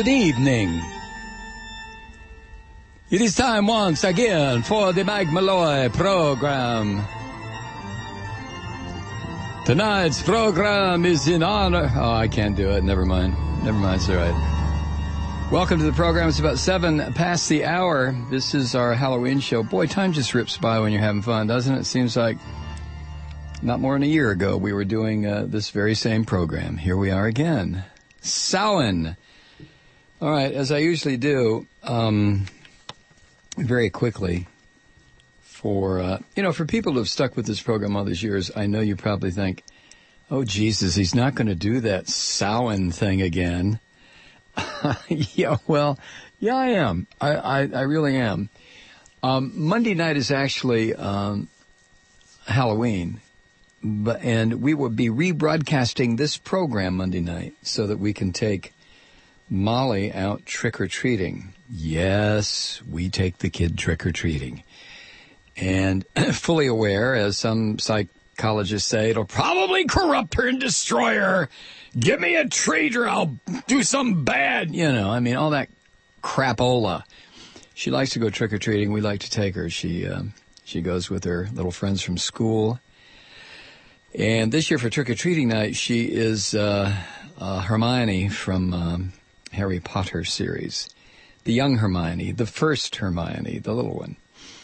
good evening. It is time once again for the Mike Malloy program. Tonight's program is in honor... Oh, I can't do it. Never mind. It's all right. Welcome to the program. It's about 7 past the hour. This is our Halloween show. Boy, time just rips by when you're having fun, doesn't it? It seems like not more than a year ago we were doing this very same program. Here we are again. Samhain. All right, as I usually do... very quickly, for people who have stuck with this program all these years, I know you probably think, oh, Jesus, he's not going to do that Samhain thing again. Yeah, I am. I really am. Monday night is actually Halloween, and we will be rebroadcasting this program Monday night so that we can take Molly out trick-or-treating. Yes, we take the kid trick-or-treating. And fully aware, as some psychologists say, it'll probably corrupt her and destroy her. Give me a treat or I'll do something bad. All that crapola. She likes to go trick-or-treating. We like to take her. She goes with her little friends from school. And this year for trick-or-treating night, she is Hermione from Harry Potter series. The young Hermione, the first Hermione, the little one.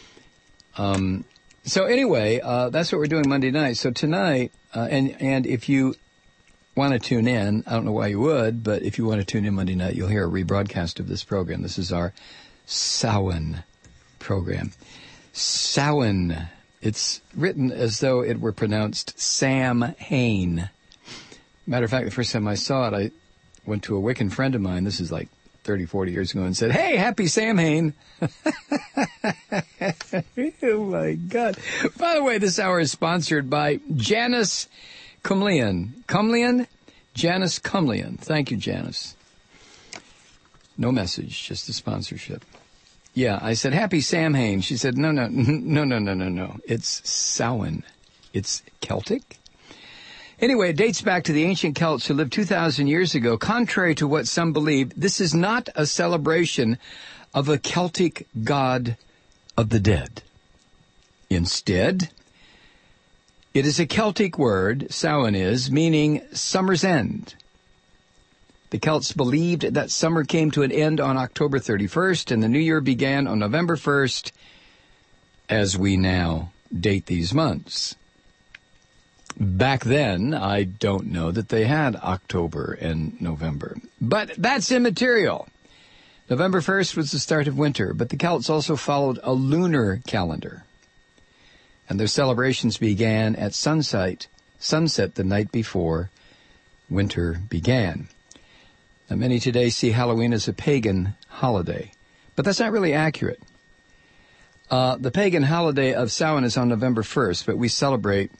So anyway, that's what we're doing Monday night. So tonight, and if you want to tune in, I don't know why you would, but if you want to tune in Monday night, you'll hear a rebroadcast of this program. This is our Samhain program. Samhain. It's written as though it were pronounced Sam Hain. Matter of fact, the first time I saw it, I went to a Wiccan friend of mine. This is like 30, 40 years ago, and said, hey, happy Samhain. Oh, my God. By the way, this hour is sponsored by Janice Cumlian. Janice Cumlian. Thank you, Janice. No message, just a sponsorship. Yeah, I said, happy Samhain. She said, no. It's Samhain. It's Celtic. Anyway, it dates back to the ancient Celts who lived 2,000 years ago. Contrary to what some believe, this is not a celebration of a Celtic god of the dead. Instead, it is a Celtic word, Samhain is, meaning summer's end. The Celts believed that summer came to an end on October 31st, and the new year began on November 1st, as we now date these months. Back then, I don't know that they had October and November. But that's immaterial. November 1st was the start of winter, but the Celts also followed a lunar calendar. And their celebrations began at sunset the night before winter began. Now, many today see Halloween as a pagan holiday, but that's not really accurate. The pagan holiday of Samhain is on November 1st, but we celebrate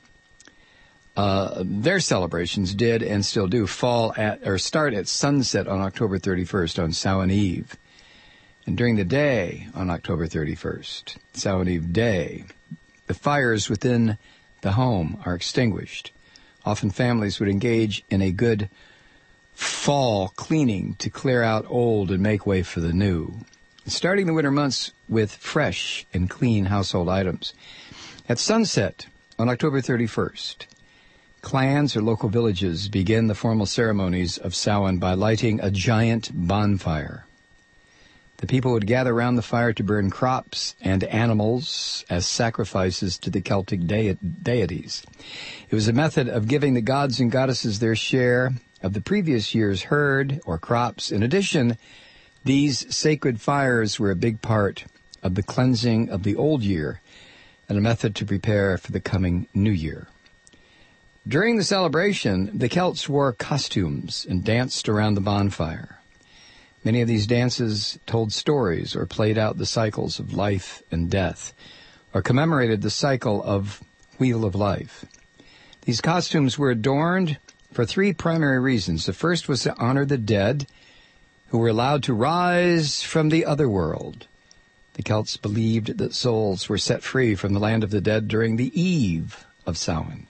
their celebrations did and still do start at sunset on October 31st on Samhain Eve. And during the day on October 31st, Samhain Eve day, the fires within the home are extinguished. Often families would engage in a good fall cleaning to clear out old and make way for the new. Starting the winter months with fresh and clean household items. At sunset on October 31st, clans or local villages begin the formal ceremonies of Samhain by lighting a giant bonfire. The people would gather around the fire to burn crops and animals as sacrifices to the Celtic deities. It was a method of giving the gods and goddesses their share of the previous year's herd or crops. In addition, these sacred fires were a big part of the cleansing of the old year and a method to prepare for the coming new year. During the celebration, the Celts wore costumes and danced around the bonfire. Many of these dances told stories or played out the cycles of life and death, or commemorated the cycle of Wheel of Life. These costumes were adorned for 3 primary reasons. The first was to honor the dead who were allowed to rise from the other world. The Celts believed that souls were set free from the land of the dead during the eve of Samhain.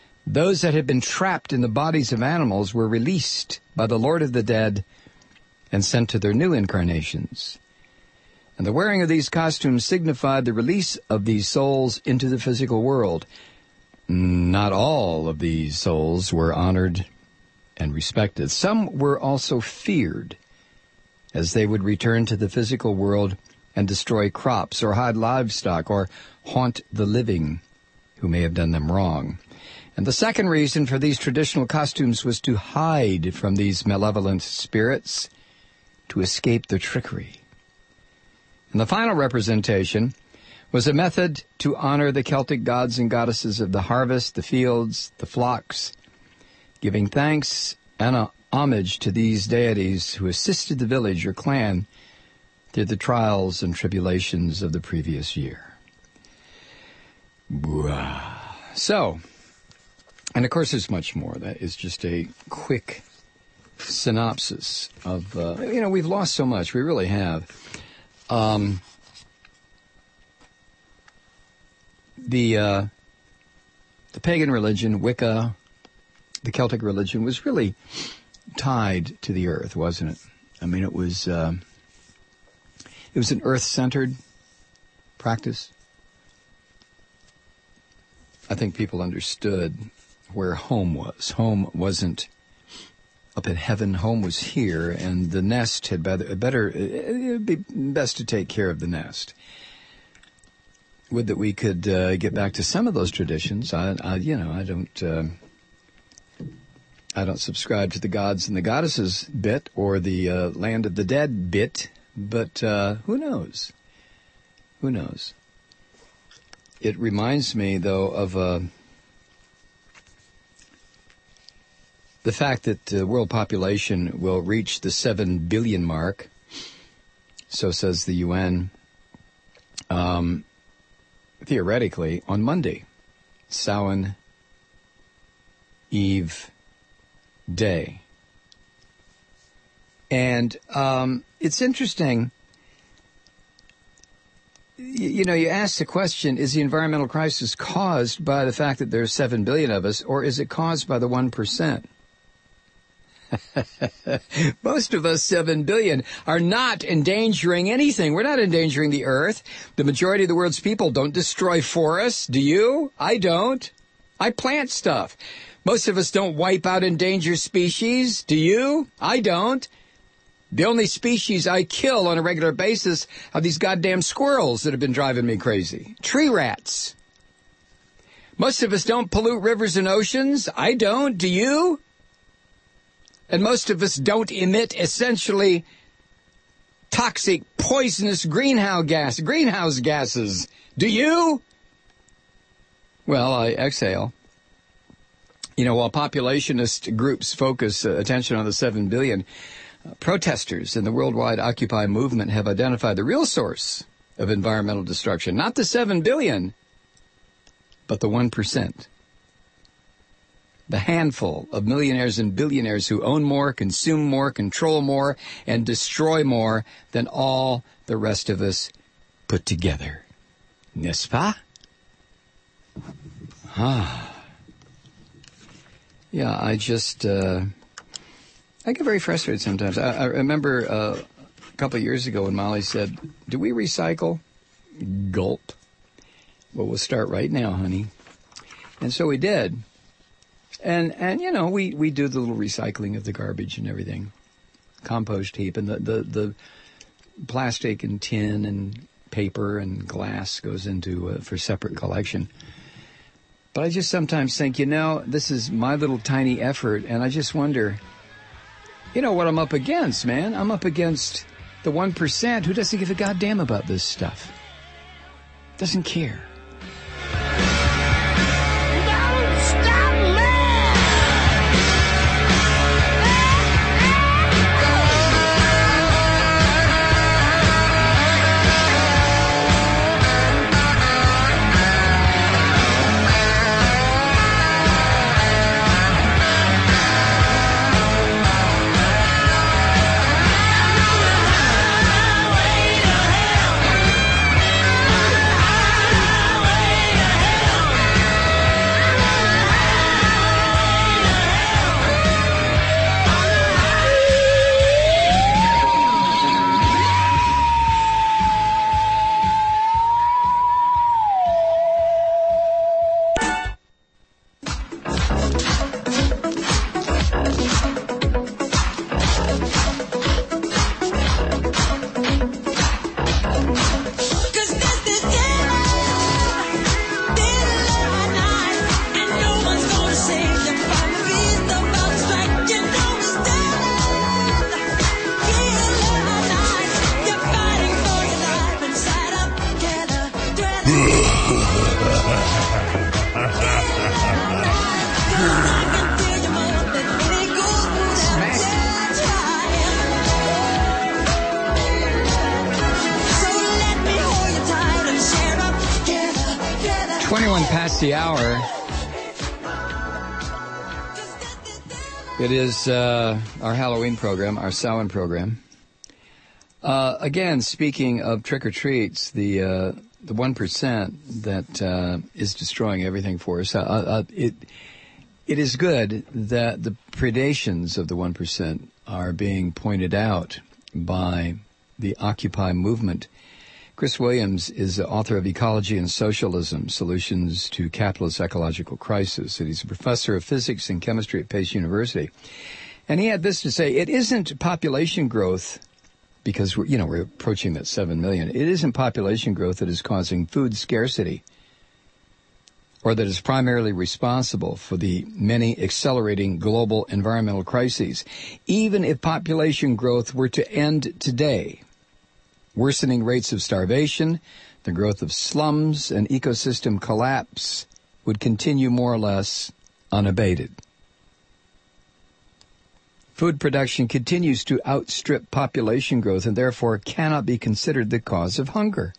Those that had been trapped in the bodies of animals were released by the Lord of the Dead and sent to their new incarnations. And the wearing of these costumes signified the release of these souls into the physical world. Not all of these souls were honored and respected. Some were also feared, as they would return to the physical world and destroy crops or hide livestock or haunt the living who may have done them wrong. And the second reason for these traditional costumes was to hide from these malevolent spirits, to escape their trickery. And the final representation was a method to honor the Celtic gods and goddesses of the harvest, the fields, the flocks, giving thanks and homage to these deities who assisted the village or clan through the trials and tribulations of the previous year. So, and of course there's much more. That is just a quick synopsis of, we've lost so much. We really have. The pagan religion, Wicca, the Celtic religion, was really tied to the earth, wasn't it? I mean, it was an earth-centered practice. I think people understood where home was. Home wasn't up in heaven. Home was here, and the nest had it would be best to take care of the nest. Would that we could get back to some of those traditions. I don't subscribe to the gods and the goddesses bit or the land of the dead bit, but who knows? Who knows? It reminds me, though, of the fact that the world population will reach the 7 billion mark, so says the UN, theoretically, on Monday, Samhain Eve Day. And it's interesting, you ask the question, is the environmental crisis caused by the fact that there's 7 billion of us, or is it caused by the 1%? Most of us, 7 billion, are not endangering anything. We're not endangering the earth. The majority of the world's people don't destroy forests. Do you? I don't. I plant stuff. Most of us don't wipe out endangered species. Do you? I don't. The only species I kill on a regular basis are these goddamn squirrels that have been driving me crazy. Tree rats. Most of us don't pollute rivers and oceans. I don't. Do you? And most of us don't emit essentially toxic, poisonous greenhouse gases. Do you? Well, I exhale. While populationist groups focus attention on the 7 billion, protesters in the worldwide Occupy movement have identified the real source of environmental destruction. Not the 7 billion, but the 1%. The handful of millionaires and billionaires who own more, consume more, control more, and destroy more than all the rest of us put together. N'est-ce pas? Yeah, I get very frustrated sometimes. I remember a couple of years ago when Molly said, "Do we recycle?" Gulp. Well, we'll start right now, honey. And so we did. And we do the little recycling of the garbage and everything. Compost heap, and the plastic and tin and paper and glass goes into for separate collection. But I just sometimes think, this is my little tiny effort, and I just wonder, what I'm up against, man. I'm up against the 1% who doesn't give a goddamn about this stuff. Doesn't care. Past the hour. It is our Halloween program, our Samhain program. Again, speaking of trick-or-treats, the 1% that is destroying everything for us, it is good that the predations of the 1% are being pointed out by the Occupy movement. Chris Williams is the author of Ecology and Socialism, Solutions to Capitalist Ecological Crisis, and he's a professor of physics and chemistry at Pace University. And he had this to say: it isn't population growth, because we're approaching that 7 million. It isn't population growth that is causing food scarcity, or that is primarily responsible for the many accelerating global environmental crises. Even if population growth were to end today, worsening rates of starvation, the growth of slums, and ecosystem collapse would continue more or less unabated. Food production continues to outstrip population growth and therefore cannot be considered the cause of hunger.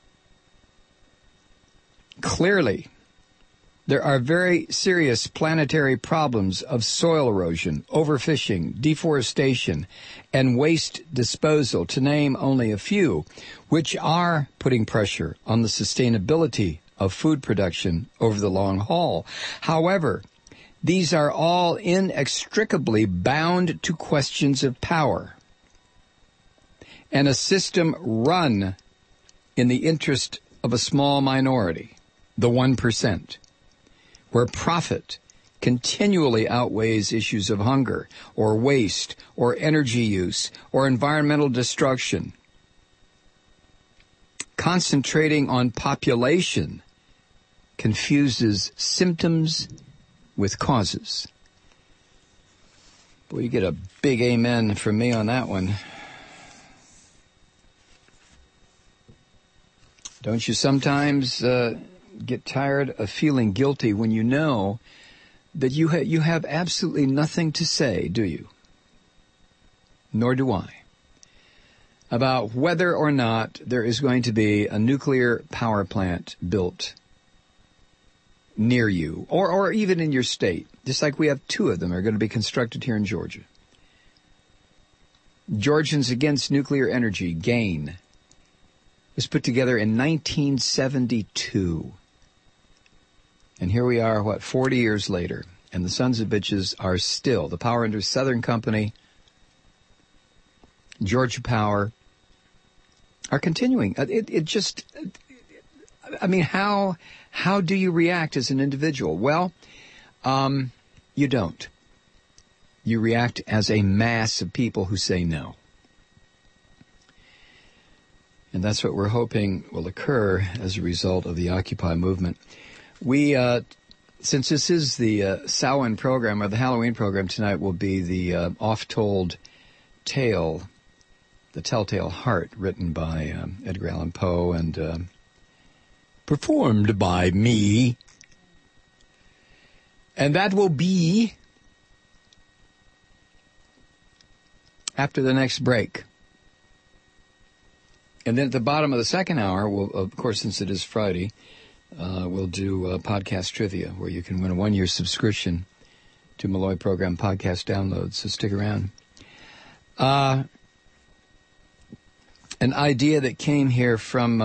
Clearly, there are very serious planetary problems of soil erosion, overfishing, deforestation, and waste disposal, to name only a few, which are putting pressure on the sustainability of food production over the long haul. However, these are all inextricably bound to questions of power and a system run in the interest of a small minority, the 1%. Where profit continually outweighs issues of hunger or waste or energy use or environmental destruction. Concentrating on population confuses symptoms with causes. Boy, you get a big amen from me on that one. Don't you sometimes get tired of feeling guilty when you know that you have absolutely nothing to say, do you? Nor do I. About whether or not there is going to be a nuclear power plant built near you, or even in your state, just like we have 2 of them are going to be constructed here in Georgia. Georgians Against Nuclear Energy, GAIN, was put together in 1972. And here we are, 40 years later, and the sons of bitches are still, the Power under Southern Company, Georgia Power, are continuing. How do you react as an individual? Well, you don't. You react as a mass of people who say no. And that's what we're hoping will occur as a result of the Occupy movement. We, since this is the Samhain program, or the Halloween program, tonight will be the oft-told tale, The Telltale Heart, written by Edgar Allan Poe and performed by me. And that will be after the next break. And then at the bottom of the second hour, we'll, of course, since it is Friday, we'll do podcast trivia, where you can win a 1-year subscription to Malloy Program podcast downloads. So stick around. An idea that came here from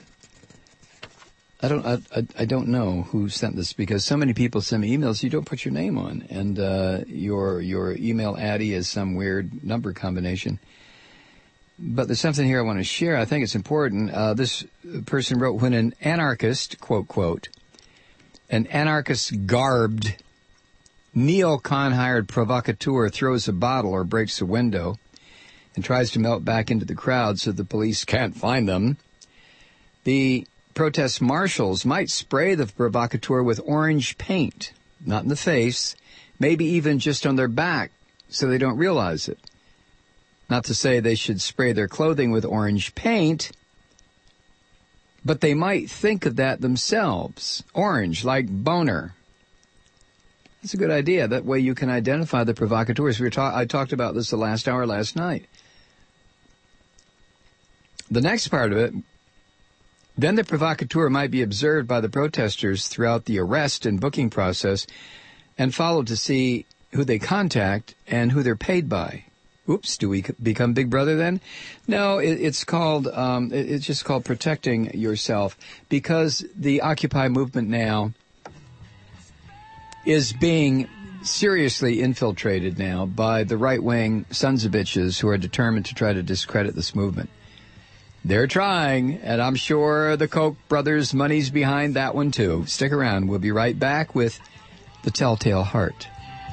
I don't know who sent this, because so many people send me emails you don't put your name on, and your email addy is some weird number combination. But there's something here I want to share. I think it's important. This person wrote, when an anarchist, quote, an anarchist garbed, neocon hired provocateur throws a bottle or breaks a window and tries to melt back into the crowd so the police can't find them, the protest marshals might spray the provocateur with orange paint, not in the face, maybe even just on their back so they don't realize it. Not to say they should spray their clothing with orange paint, but they might think of that themselves. Orange, like boner. That's a good idea. That way you can identify the provocateurs. I talked about this the last hour last night. The next part of it, then the provocateur might be observed by the protesters throughout the arrest and booking process and followed to see who they contact and who they're paid by. Oops, do we become Big Brother then? No, it's just called protecting yourself, because the Occupy movement now is being seriously infiltrated now by the right-wing sons of bitches who are determined to try to discredit this movement. They're trying, and I'm sure the Koch brothers' money's behind that one too. Stick around. We'll be right back with The Telltale Heart.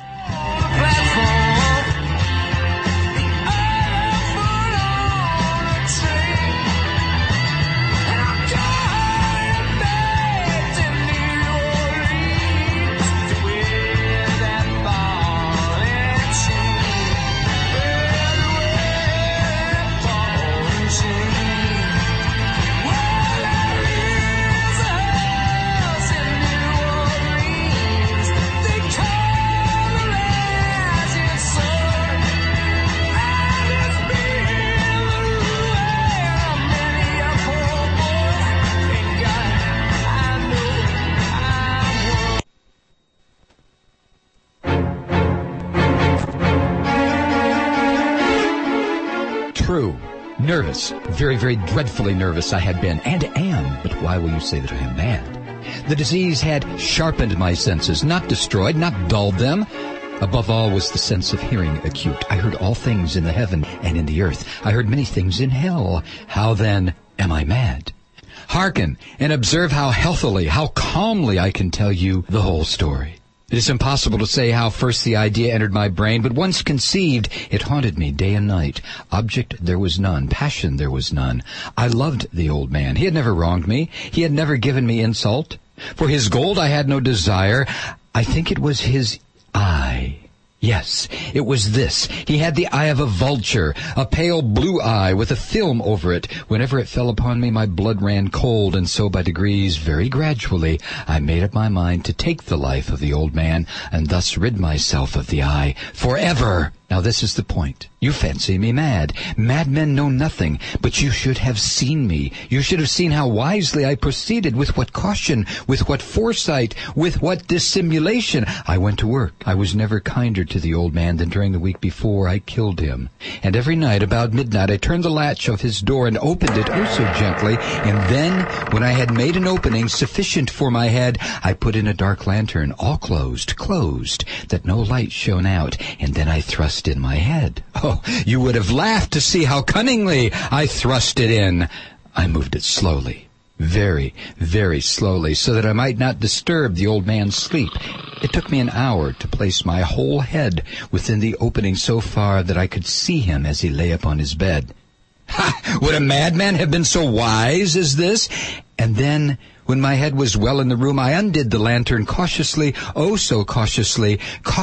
True. Nervous. Very, very dreadfully nervous I had been, and am. But why will you say that I am mad? The disease had sharpened my senses, not destroyed, not dulled them. Above all was the sense of hearing acute. I heard all things in the heaven and in the earth. I heard many things in hell. How then am I mad? Hearken and observe how healthily, how calmly I can tell you the whole story. It is impossible to say how first the idea entered my brain, but once conceived, it haunted me day and night. Object there was none. Passion there was none. I loved the old man. He had never wronged me. He had never given me insult. For his gold I had no desire. I think it was his eye. Yes, it was this. He had the eye of a vulture, a pale blue eye with a film over it. Whenever it fell upon me, my blood ran cold, and so by degrees, very gradually, I made up my mind to take the life of the old man, and thus rid myself of the eye forever. Now this is the point. You fancy me mad. Madmen know nothing, but you should have seen me. You should have seen how wisely I proceeded, with what caution, with what foresight, with what dissimulation. I went to work. I was never kinder to the old man than during the week before I killed him. And every night about midnight I turned the latch of his door and opened it oh so gently, and then, when I had made an opening sufficient for my head, I put in a dark lantern, all closed, that no light shone out, and then I thrust in my head. Oh, you would have laughed to see how cunningly I thrust it in. I moved it slowly, very, very slowly, so that I might not disturb the old man's sleep. It took me an hour to place my whole head within the opening so far that I could see him as he lay upon his bed. Ha! Would a madman have been so wise as this? And then, when my head was well in the room, I undid the lantern cautiously, oh so cautiously,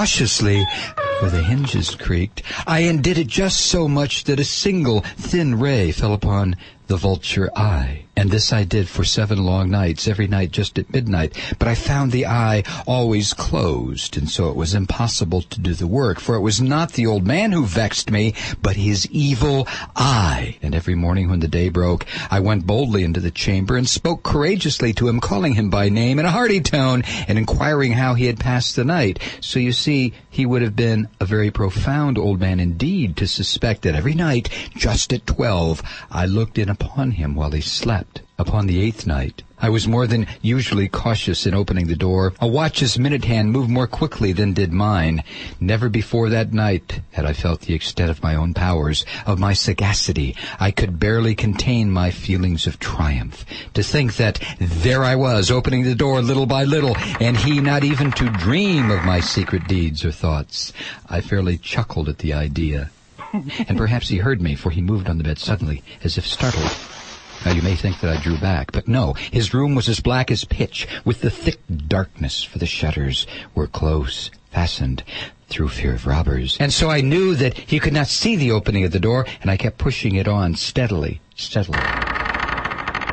for the hinges creaked. I undid it just so much that a single thin ray fell upon the vulture eye. And this I did for 7 long nights, every night just at midnight. But I found the eye always closed, and so it was impossible to do the work, for it was not the old man who vexed me, but his evil eye. And every morning when the day broke, I went boldly into the chamber and spoke courageously to him, calling him by name in a hearty tone, and inquiring how he had passed the night. So you see, he would have been a very profound old man indeed to suspect that every night, just at 12, I looked in upon him while he slept. Upon the 8th night, I was more than usually cautious in opening the door. A watch's minute hand moved more quickly than did mine. Never before that night had I felt the extent of my own powers, of my sagacity. I could barely contain my feelings of triumph. To think that there I was, opening the door little by little, and he not even to dream of my secret deeds or thoughts. I fairly chuckled at the idea. And perhaps he heard me, for he moved on the bed suddenly, as if startled. Now, you may think that I drew back, but no. His room was as black as pitch, with the thick darkness, for the shutters were close, fastened, through fear of robbers. And so I knew that he could not see the opening of the door, and I kept pushing it on steadily.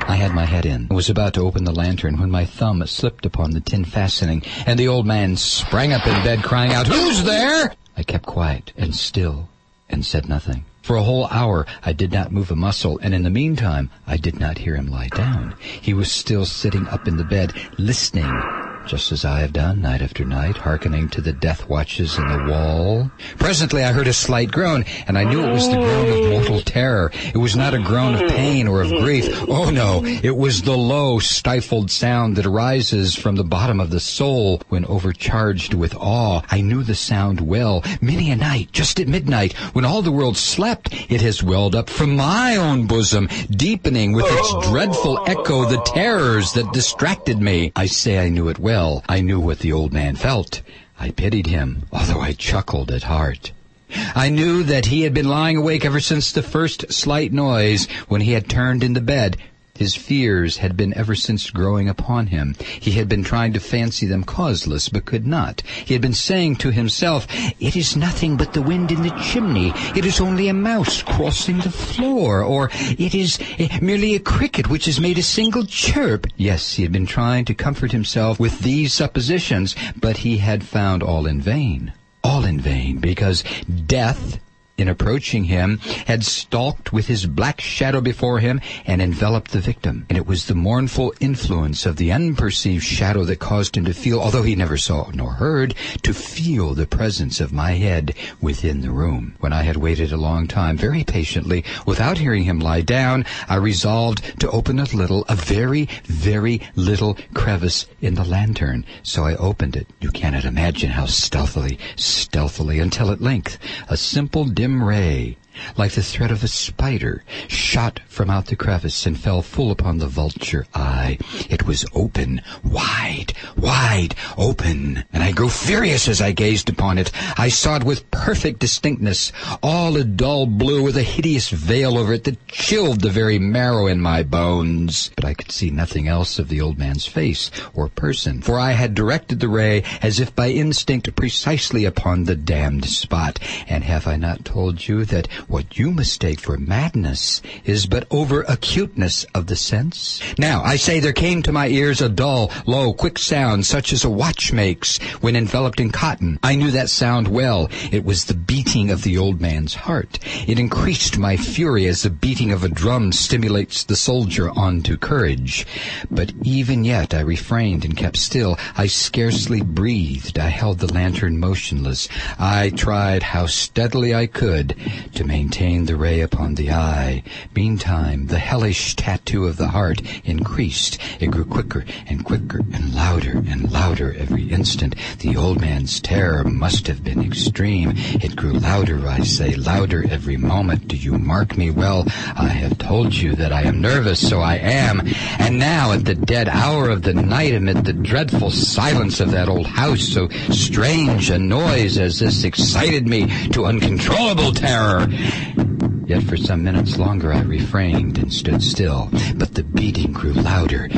I had my head in and was about to open the lantern when my thumb slipped upon the tin fastening, and the old man sprang up in bed crying out, "Who's there?" I kept quiet and still and said nothing. For a whole hour I did not move a muscle, and in the meantime I did not hear him lie down. He was still sitting up in the bed, listening, just as I have done night after night, hearkening to the death watches in the wall. Presently I heard a slight groan, and I knew it was the groan of mortal terror. It was not a groan of pain or of grief. Oh no, it was the low, stifled sound that arises from the bottom of the soul when overcharged with awe. I knew the sound well. Many a night, just at midnight, when all the world slept, it has welled up from my own bosom, deepening with its dreadful echo the terrors that distracted me. I say I knew it well. I knew what the old man felt. I pitied him, although I chuckled at heart. I knew that he had been lying awake ever since the first slight noise when he had turned in the bed. His fears had been ever since growing upon him. He had been trying to fancy them causeless, but could not. He had been saying to himself, "It is nothing but the wind in the chimney. It is only a mouse crossing the floor. Or it is merely a cricket which has made a single chirp." Yes, he had been trying to comfort himself with these suppositions, but he had found all in vain. All in vain, because death, in approaching him, had stalked with his black shadow before him and enveloped the victim. And it was the mournful influence of the unperceived shadow that caused him to feel, although he never saw nor heard, to feel the presence of my head within the room. When I had waited a long time, very patiently, without hearing him lie down, I resolved to open a very, very little crevice in the lantern. So I opened it. You cannot imagine how stealthily, until at length a simple dim ray, like the thread of a spider, shot from out the crevice and fell full upon the vulture eye. It was open, wide open, and I grew furious as I gazed upon it. I saw it with perfect distinctness, all a dull blue with a hideous veil over it that chilled the very marrow in my bones. But I could see nothing else of the old man's face or person, for I had directed the ray as if by instinct precisely upon the damned spot. And have I not told you that what you mistake for madness is but over-acuteness of the sense? Now, I say there came to my ears a dull, low, quick sound, such as a watch makes when enveloped in cotton. I knew that sound well. It was the beating of the old man's heart. It increased my fury as the beating of a drum stimulates the soldier on to courage. But even yet I refrained and kept still. I scarcely breathed. I held the lantern motionless. I tried how steadily I could to maintain the ray upon the eye. Meantime, the hellish tattoo of the heart increased. It grew quicker and quicker and louder every instant. The old man's terror must have been extreme. It grew louder, I say, louder every moment. Do you mark me well? I have told you that I am nervous, so I am. And now, at the dead hour of the night, amid the dreadful silence of that old house, so strange a noise as this excited me to uncontrollable terror. Yet for some minutes longer I refrained and stood still, but the beating grew louder.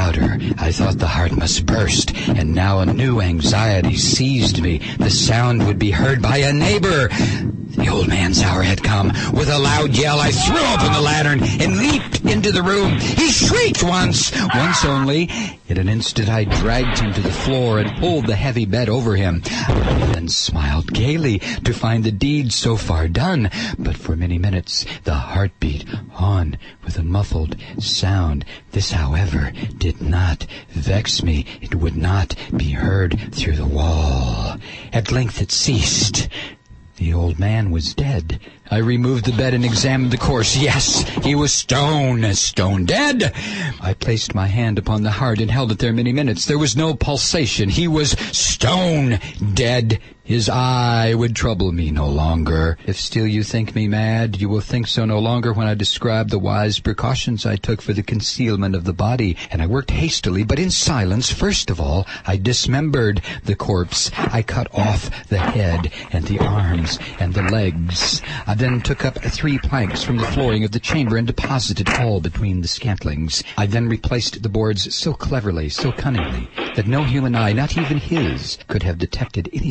I thought the heart must burst, and now a new anxiety seized me. The sound would be heard by a neighbor. The old man's hour had come. With a loud yell, I threw open the lantern and leaped into the room. He shrieked once only. In an instant, I dragged him to the floor and pulled the heavy bed over him. I then smiled gaily to find the deed so far done. But for many minutes, the heart beat on with a muffled sound. This, however, did not vex me. It would not be heard through the wall. At length it ceased. The old man was dead. I removed the bed and examined the corpse. Yes, he was stone dead. I placed my hand upon the heart and held it there many minutes. There was no pulsation. He was stone dead. His eye would trouble me no longer. If still you think me mad, you will think so no longer when I describe the wise precautions I took for the concealment of the body. And I worked hastily, but in silence. First of all, I dismembered the corpse. I cut off the head and the arms and the legs. I then took up 3 planks from the flooring of the chamber and deposited all between the scantlings. I then replaced the boards so cleverly, so cunningly, that no human eye, not even his, could have detected anything wrong.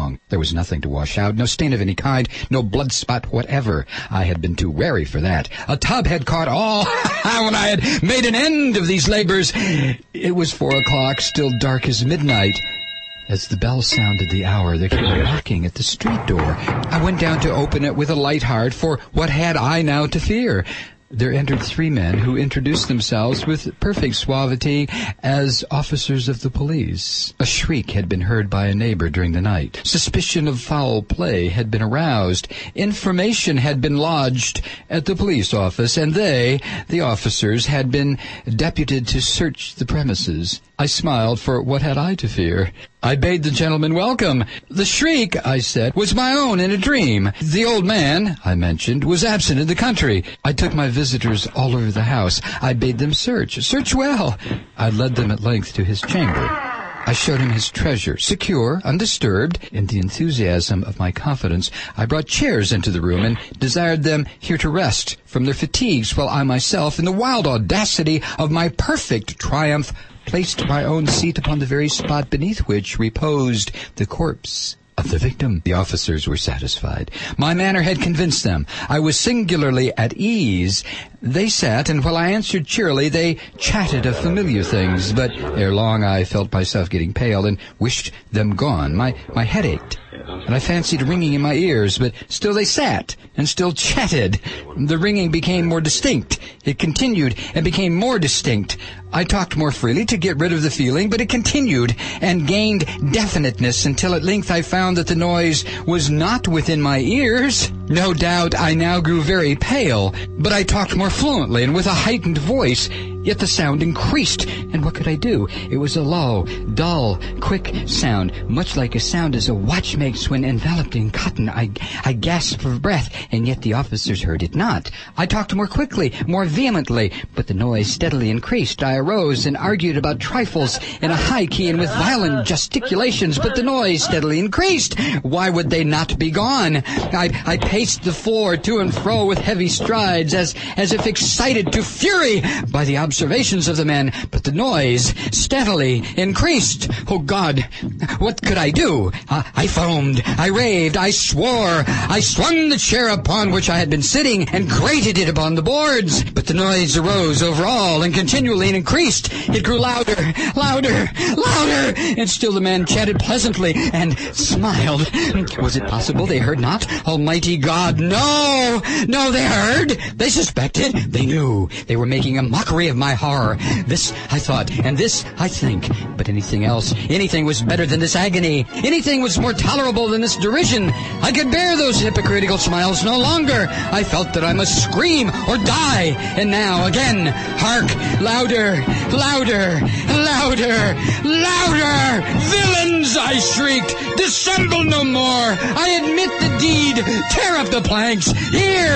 wrong. There was nothing to wash out, no stain of any kind, no blood spot whatever. I had been too wary for that. A tub had caught all when I had made an end of these labors. It was 4 o'clock, still dark as midnight. As the bell sounded the hour, there came a knocking at the street door. I went down to open it with a light heart, for what had I now to fear? There entered 3 men who introduced themselves with perfect suavity as officers of the police. A shriek had been heard by a neighbor during the night. Suspicion of foul play had been aroused. Information had been lodged at the police office, and they, the officers, had been deputed to search the premises. I smiled, for what had I to fear? I bade the gentleman welcome. The shriek, I said, was my own in a dream. The old man, I mentioned, was absent in the country. I took my visitors all over the house. I bade them search well. I led them at length to his chamber. I showed him his treasure, secure, undisturbed. In the enthusiasm of my confidence, I brought chairs into the room and desired them here to rest from their fatigues, while I myself, in the wild audacity of my perfect triumph, placed my own seat upon the very spot beneath which reposed the corpse of the victim. The officers were satisfied. My manner had convinced them. I was singularly at ease. They sat, and while I answered cheerily, they chatted of familiar things, but ere long I felt myself getting pale and wished them gone. My head ached, and I fancied ringing in my ears, but still they sat and still chatted. The ringing became more distinct. It continued and became more distinct. I talked more freely to get rid of the feeling, but it continued and gained definiteness until at length I found that the noise was not within my ears. No doubt I now grew very pale, but I talked more fluently and with a heightened voice. Yet the sound increased, and what could I do? It was a low, dull, quick sound, much like a sound as a watch makes when enveloped in cotton. I gasped for breath, and yet the officers heard it not. I talked more quickly, more vehemently, but the noise steadily increased. I arose and argued about trifles in a high key and with violent gesticulations, but the noise steadily increased. Why would they not be gone? I paced the floor to and fro with heavy strides, as if excited to fury by the observations of the men, but the noise steadily increased. Oh, God, what could I do? I foamed, I raved, I swore. I swung the chair upon which I had been sitting and grated it upon the boards, but the noise arose over all and continually increased. It grew louder, louder, louder, and still the men chatted pleasantly and smiled. Was it possible they heard not? Almighty God, no, they heard, they suspected, they knew. They were making a mockery of my horror. This I thought, and this I think. But anything else, anything was better than this agony. Anything was more tolerable than this derision. I could bear those hypocritical smiles no longer. I felt that I must scream or die. And now, again, hark, louder, louder, louder, louder! Villains, I shrieked, dissemble no more. I admit the deed. Tear up the planks. Here,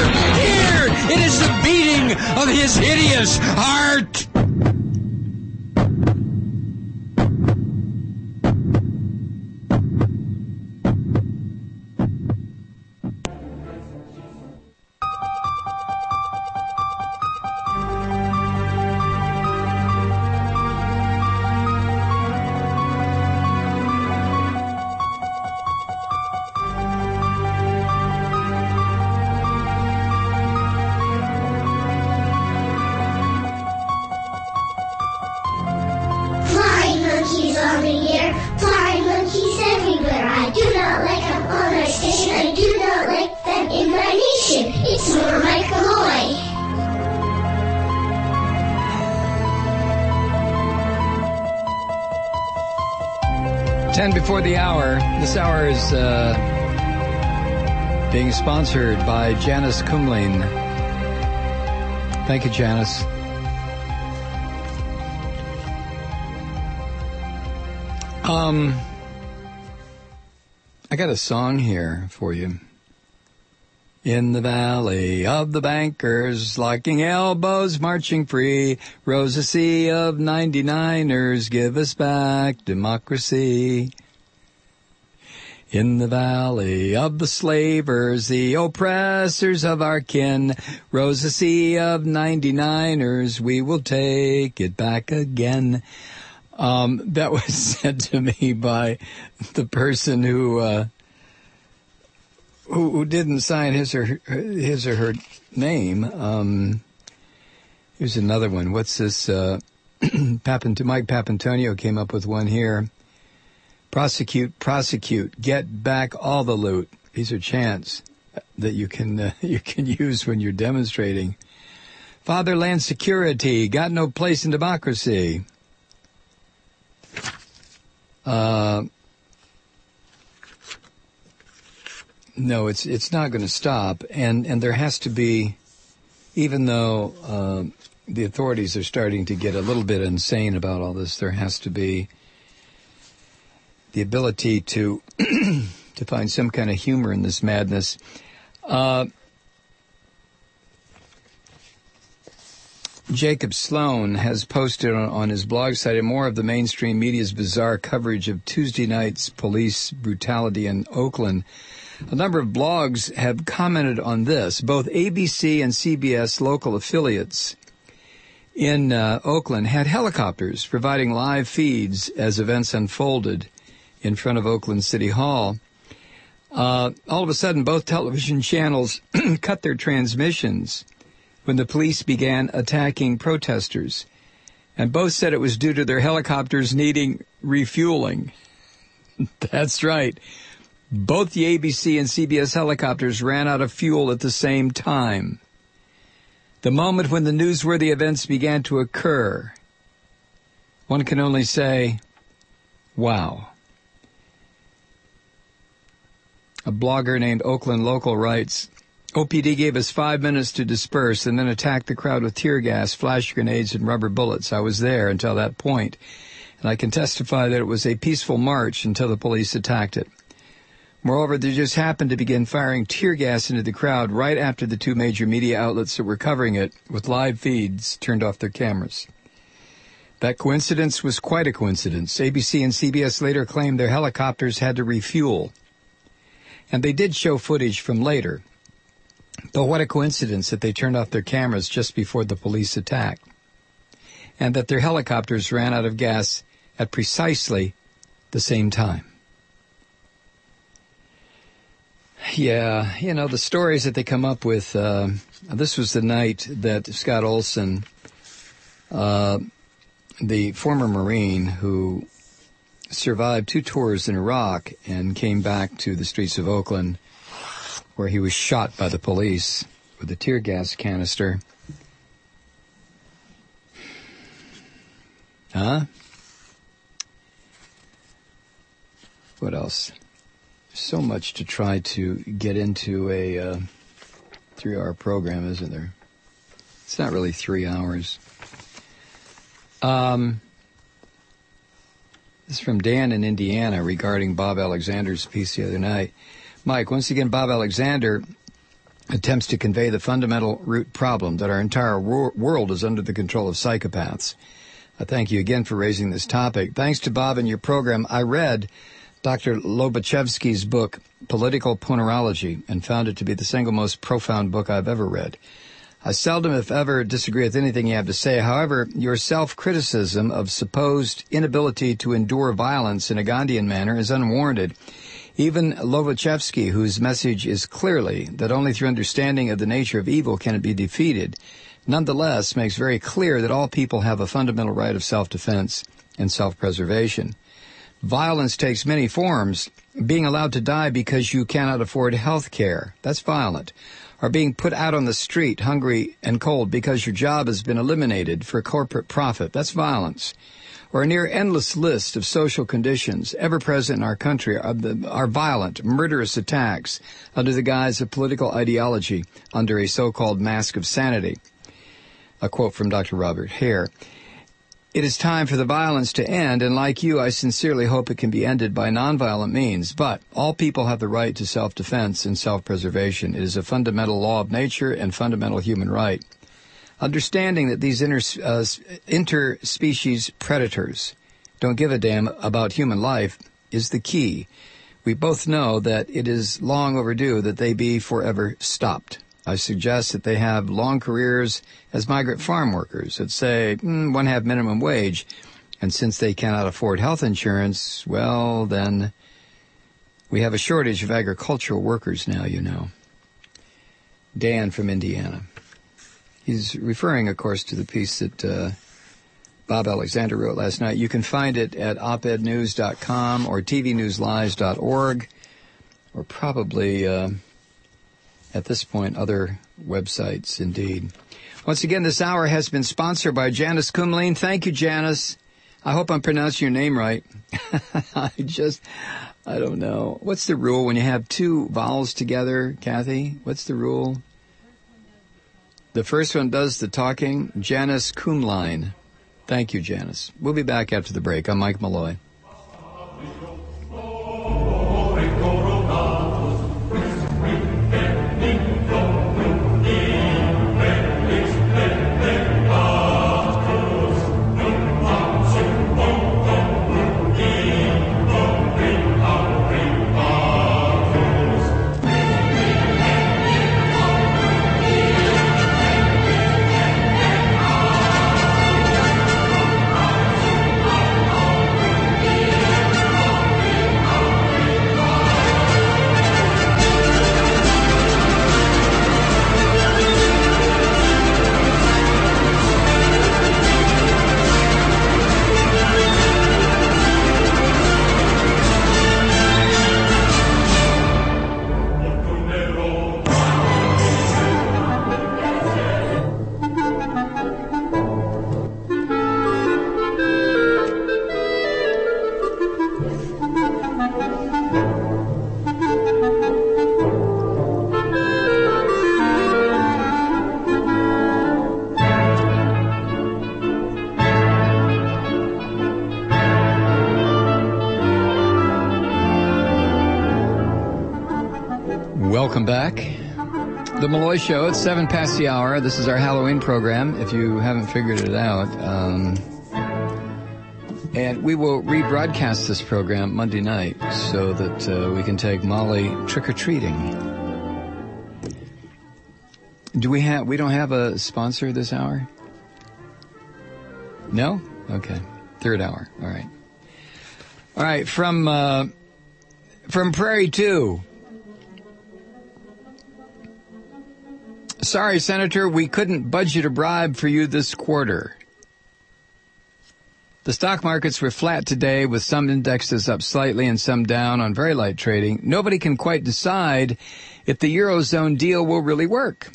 it is the beating of his hideous heart. Before the hour. This hour is being sponsored by Janice Kumling. Thank you, Janice. I got a song here for you. In the valley of the bankers, locking elbows, marching free, rose a sea of 99ers, give us back democracy. In the valley of the slavers, the oppressors of our kin, rose a sea of 99ers, we will take it back again. That was said to me by the person who who didn't sign his or her name. Here's another one. What's this? Mike Papantonio came up with one here. Prosecute, get back all the loot. These are chants that you can use when you're demonstrating. Fatherland security, got no place in democracy. No, it's not going to stop, and there has to be, even though the authorities are starting to get a little bit insane about all this, there has to be the ability to to find some kind of humor in this madness. Jacob Sloan has posted on his blog site more of the mainstream media's bizarre coverage of Tuesday night's police brutality in Oakland. A number of blogs have commented on this. Both ABC and CBS local affiliates in Oakland had helicopters providing live feeds as events unfolded in front of Oakland City Hall. All of a sudden, both television channels cut their transmissions when the police began attacking protesters, and both said it was due to their helicopters needing refueling. That's right. Both the ABC and CBS helicopters ran out of fuel at the same time. The moment when the newsworthy events began to occur, one can only say, wow. A blogger named Oakland Local writes, OPD gave us 5 minutes to disperse and then attacked the crowd with tear gas, flash grenades, and rubber bullets. I was there until that point, and I can testify that it was a peaceful march until the police attacked it. Moreover, they just happened to begin firing tear gas into the crowd right after the two major media outlets that were covering it with live feeds turned off their cameras. That coincidence was quite a coincidence. ABC and CBS later claimed their helicopters had to refuel, and they did show footage from later. But what a coincidence that they turned off their cameras just before the police attacked, and that their helicopters ran out of gas at precisely the same time. Yeah, the stories that they come up with. This was the night that Scott Olson, the former Marine who survived 2 tours in Iraq and came back to the streets of Oakland, where he was shot by the police with a tear gas canister. What else? So much to try to get into a 3-hour program, isn't there? It's not really 3 hours. This is from Dan in Indiana regarding Bob Alexander's piece the other night. Mike, once again, Bob Alexander attempts to convey the fundamental root problem that our entire world is under the control of psychopaths. I thank you again for raising this topic. Thanks to Bob and your program, I read Dr. Lobachevsky's book, Political Ponerology, and found it to be the single most profound book I've ever read. I seldom, if ever, disagree with anything you have to say. However, your self-criticism of supposed inability to endure violence in a Gandhian manner is unwarranted. Even Lobachevsky, whose message is clearly that only through understanding of the nature of evil can it be defeated, nonetheless makes very clear that all people have a fundamental right of self-defense and self-preservation. Violence takes many forms. Being allowed to die because you cannot afford health care, that's violent. Or being put out on the street, hungry and cold, because your job has been eliminated for corporate profit, that's violence. Or a near endless list of social conditions ever present in our country are violent, murderous attacks under the guise of political ideology, under a so-called mask of sanity. A quote from Dr. Robert Hare. It is time for the violence to end, and like you, I sincerely hope it can be ended by nonviolent means. But all people have the right to self-defense and self-preservation. It is a fundamental law of nature and fundamental human right. Understanding that these interspecies predators don't give a damn about human life is the key. We both know that it is long overdue that they be forever stopped. I suggest that they have long careers as migrant farm workers at, say, 1/2 minimum wage. And since they cannot afford health insurance, well, then We have a shortage of agricultural workers now, you know. Dan from Indiana. He's referring, of course, to the piece that Bob Alexander wrote last night. You can find it at opednews.com or tvnewslive.org, or probably, at this point, other websites, indeed. Once again, this hour has been sponsored by Janice Kumlein. Thank you, Janice. I hope I'm pronouncing your name right. I don't know. What's the rule when you have two vowels together, Kathy? What's the rule? The first one does the talking. Janice Kumlein. Thank you, Janice. We'll be back after the break. I'm Mike Malloy. Welcome back. The Malloy Show. It's 7 past the hour. This is our Halloween program, if you haven't figured it out. And we will rebroadcast this program Monday night so that we can take Molly trick-or-treating. We don't have a sponsor this hour? No? Okay. Third hour. All right. All right. From Prairie 2. Sorry, Senator, we couldn't budget a bribe for you this quarter. The stock markets were flat today, with some indexes up slightly and some down on very light trading. Nobody can quite decide if the Eurozone deal will really work.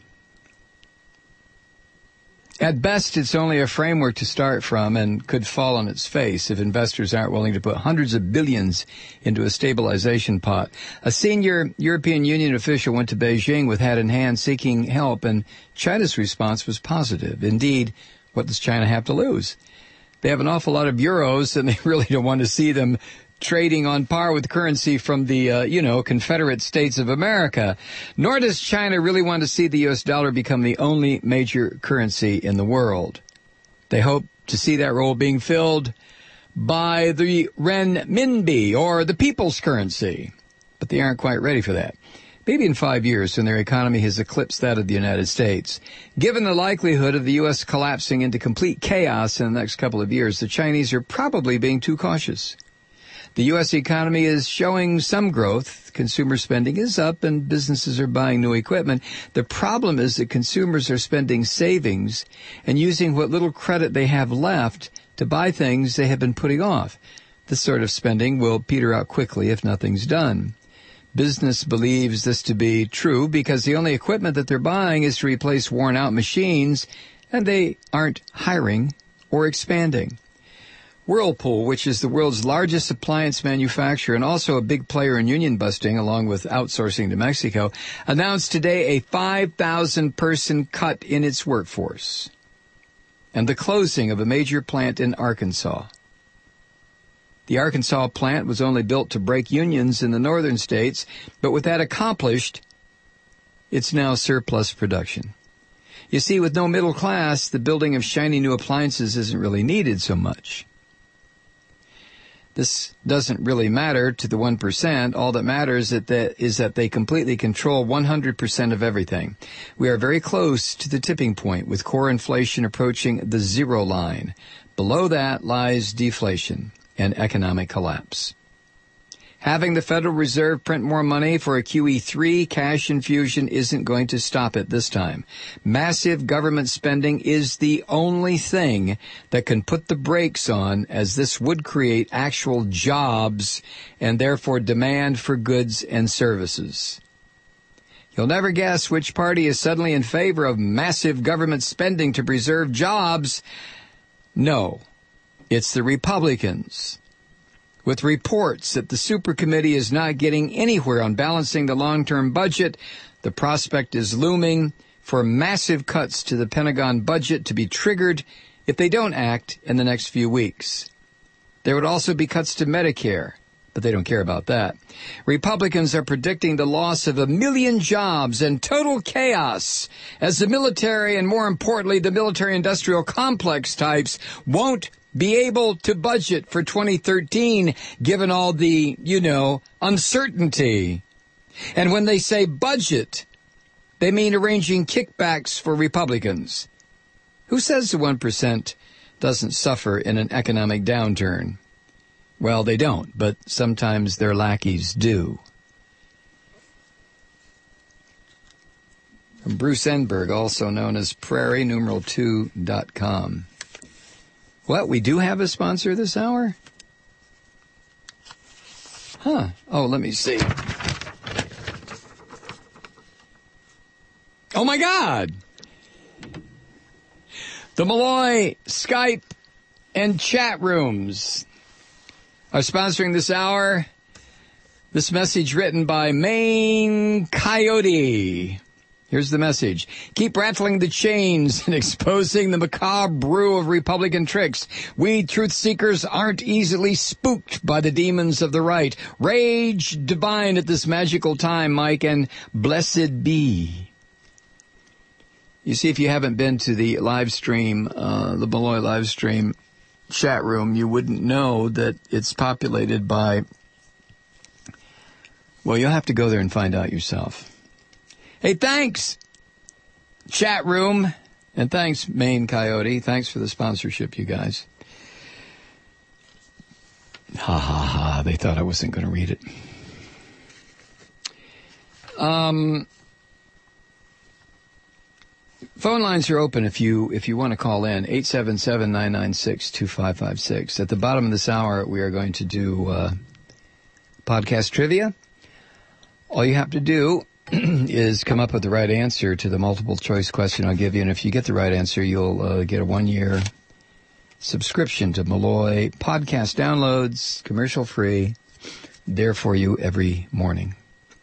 At best, it's only a framework to start from and could fall on its face if investors aren't willing to put hundreds of billions into a stabilization pot. A senior European Union official went to Beijing with hat in hand seeking help, and China's response was positive. Indeed, what does China have to lose? They have an awful lot of euros, and they really don't want to see them trading on par with currency from the, Confederate States of America. Nor does China really want to see the U.S. dollar become the only major currency in the world. They hope to see that role being filled by the renminbi, or the people's currency. But they aren't quite ready for that. Maybe in 5 years, when their economy has eclipsed that of the United States. Given the likelihood of the U.S. collapsing into complete chaos in the next couple of years, the Chinese are probably being too cautious. The U.S. economy is showing some growth. Consumer spending is up and businesses are buying new equipment. The problem is that consumers are spending savings and using what little credit they have left to buy things they have been putting off. This sort of spending will peter out quickly if nothing's done. Business believes this to be true because the only equipment that they're buying is to replace worn-out machines, and they aren't hiring or expanding. Whirlpool, which is the world's largest appliance manufacturer and also a big player in union busting along with outsourcing to Mexico, announced today a 5,000-person cut in its workforce and the closing of a major plant in Arkansas. The Arkansas plant was only built to break unions in the northern states, but with that accomplished, it's now surplus production. You see, with no middle class, the building of shiny new appliances isn't really needed so much. This doesn't really matter to the 1%. All that matters is that they completely control 100% of everything. We are very close to the tipping point, with core inflation approaching the zero line. Below that lies deflation and economic collapse. Having the Federal Reserve print more money for a QE3 cash infusion isn't going to stop it this time. Massive government spending is the only thing that can put the brakes on, as this would create actual jobs and therefore demand for goods and services. You'll never guess which party is suddenly in favor of massive government spending to preserve jobs. No, it's the Republicans. With reports that the supercommittee is not getting anywhere on balancing the long-term budget, the prospect is looming for massive cuts to the Pentagon budget to be triggered if they don't act in the next few weeks. There would also be cuts to Medicare, but they don't care about that. Republicans are predicting the loss of 1 million jobs and total chaos as the military, and more importantly, the military-industrial complex types, won't be able to budget for 2013, given all the, uncertainty. And when they say budget, they mean arranging kickbacks for Republicans. Who says the 1% doesn't suffer in an economic downturn? Well, they don't, but sometimes their lackeys do. From Bruce Enberg, also known as Prairie2.com. What, we do have a sponsor this hour? Huh. Oh, let me see. Oh, my God. The Malloy Skype and chat rooms are sponsoring this hour. This message written by Maine Coyote. Here's the message. Keep rattling the chains and exposing the macabre brew of Republican tricks. We truth seekers aren't easily spooked by the demons of the right. Rage divine at this magical time, Mike, and blessed be. You see, if you haven't been to the live stream, the Malloy live stream chat room, you wouldn't know that it's populated by, well, you'll have to go there and find out yourself. Hey, thanks, chat room, and thanks, Maine Coyote. Thanks for the sponsorship, you guys. Ha, ha, ha. They thought I wasn't going to read it. Phone lines are open if you want to call in, 877-996-2556. At the bottom of this hour, we are going to do podcast trivia. All you have to do is come up with the right answer to the multiple choice question I'll give you. And if you get the right answer, you'll get a 1-year subscription to Malloy podcast downloads, commercial free, there for you every morning.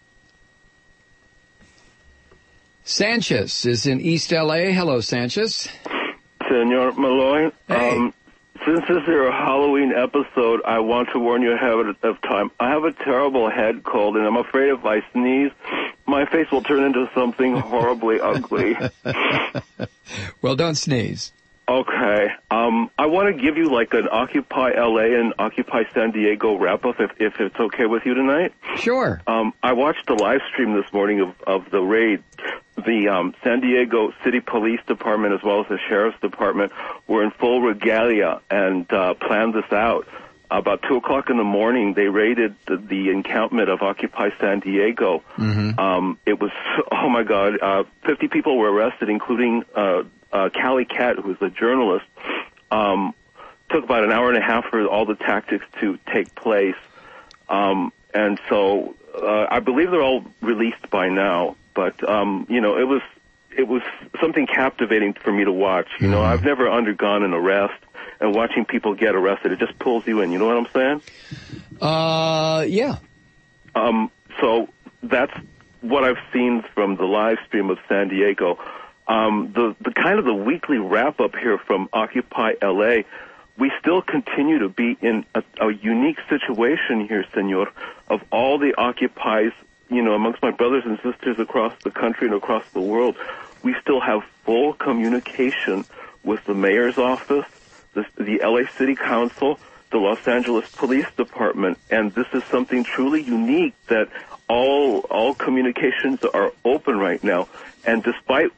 Sanchez is in East L.A. Hello, Sanchez. Senor Malloy. Hey. Since this is your Halloween episode, I want to warn you ahead of time. I have a terrible head cold, and I'm afraid if I sneeze, my face will turn into something horribly ugly. Well, don't sneeze. Okay. I want to give you like an Occupy LA and Occupy San Diego wrap-up, if it's okay with you tonight. Sure. I watched the live stream this morning of the raid. The San Diego City Police Department as well as the Sheriff's Department were in full regalia and planned this out. About 2 o'clock in the morning, they raided the encampment of Occupy San Diego. Mm-hmm. It was, oh my God, 50 people were arrested, including Callie Cat, who was a journalist. Took about an hour and a half for all the tactics to take place. And so I believe they're all released by now. But, it was something captivating for me to watch. You know, I've never undergone an arrest, and watching people get arrested, it just pulls you in. You know what I'm saying? Yeah. So that's what I've seen from the live stream of San Diego. The kind of the weekly wrap-up here from Occupy LA, we still continue to be in a unique situation here, senor, of all the occupies, amongst my brothers and sisters across the country and across the world. We still have full communication with the mayor's office, the LA City Council, the Los Angeles Police Department, and this is something truly unique that all communications are open right now. And despite what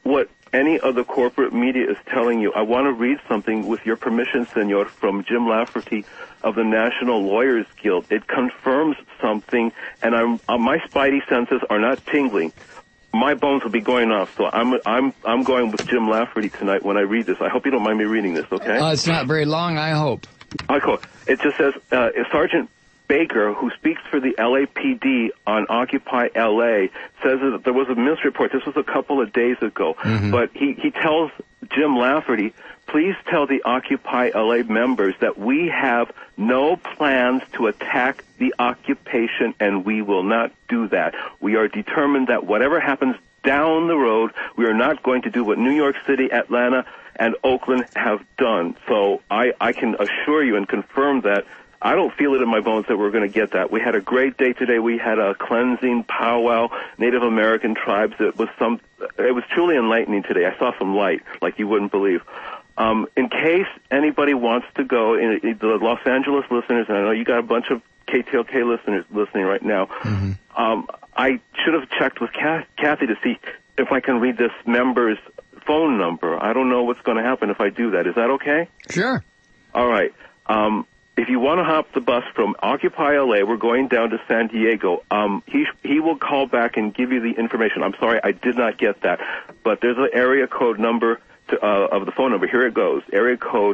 any of the corporate media is telling you. I want to read something with your permission, Senor, from Jim Lafferty of the National Lawyers Guild. It confirms something, and my spidey senses are not tingling. My bones will be going off, so I'm going with Jim Lafferty tonight when I read this. I hope you don't mind me reading this, okay? It's not very long, I hope. Cool. It just says, Sergeant Baker, who speaks for the LAPD on Occupy LA, says that there was a misreport. This was a couple of days ago. But he tells Jim Lafferty, please tell the Occupy LA members that we have no plans to attack the occupation, and we will not do that. We are determined that whatever happens down the road, we are not going to do what New York City, Atlanta, and Oakland have done. So I can assure you and confirm that I don't feel it in my bones that we're going to get that. We had a great day today. We had a cleansing powwow, Native American tribes. It was truly enlightening today. I saw some light like you wouldn't believe. In case anybody wants to go, the Los Angeles listeners, and I know you got a bunch of KTLK listeners listening right now, I should have checked with Kathy to see if I can read this member's phone number. I don't know what's going to happen if I do that. Is that okay? Sure. All right. If you want to hop the bus from Occupy LA, we're going down to San Diego. He will call back and give you the information. I'm sorry, I did not get that. But there's an area code number of the phone number. Here it goes. Area code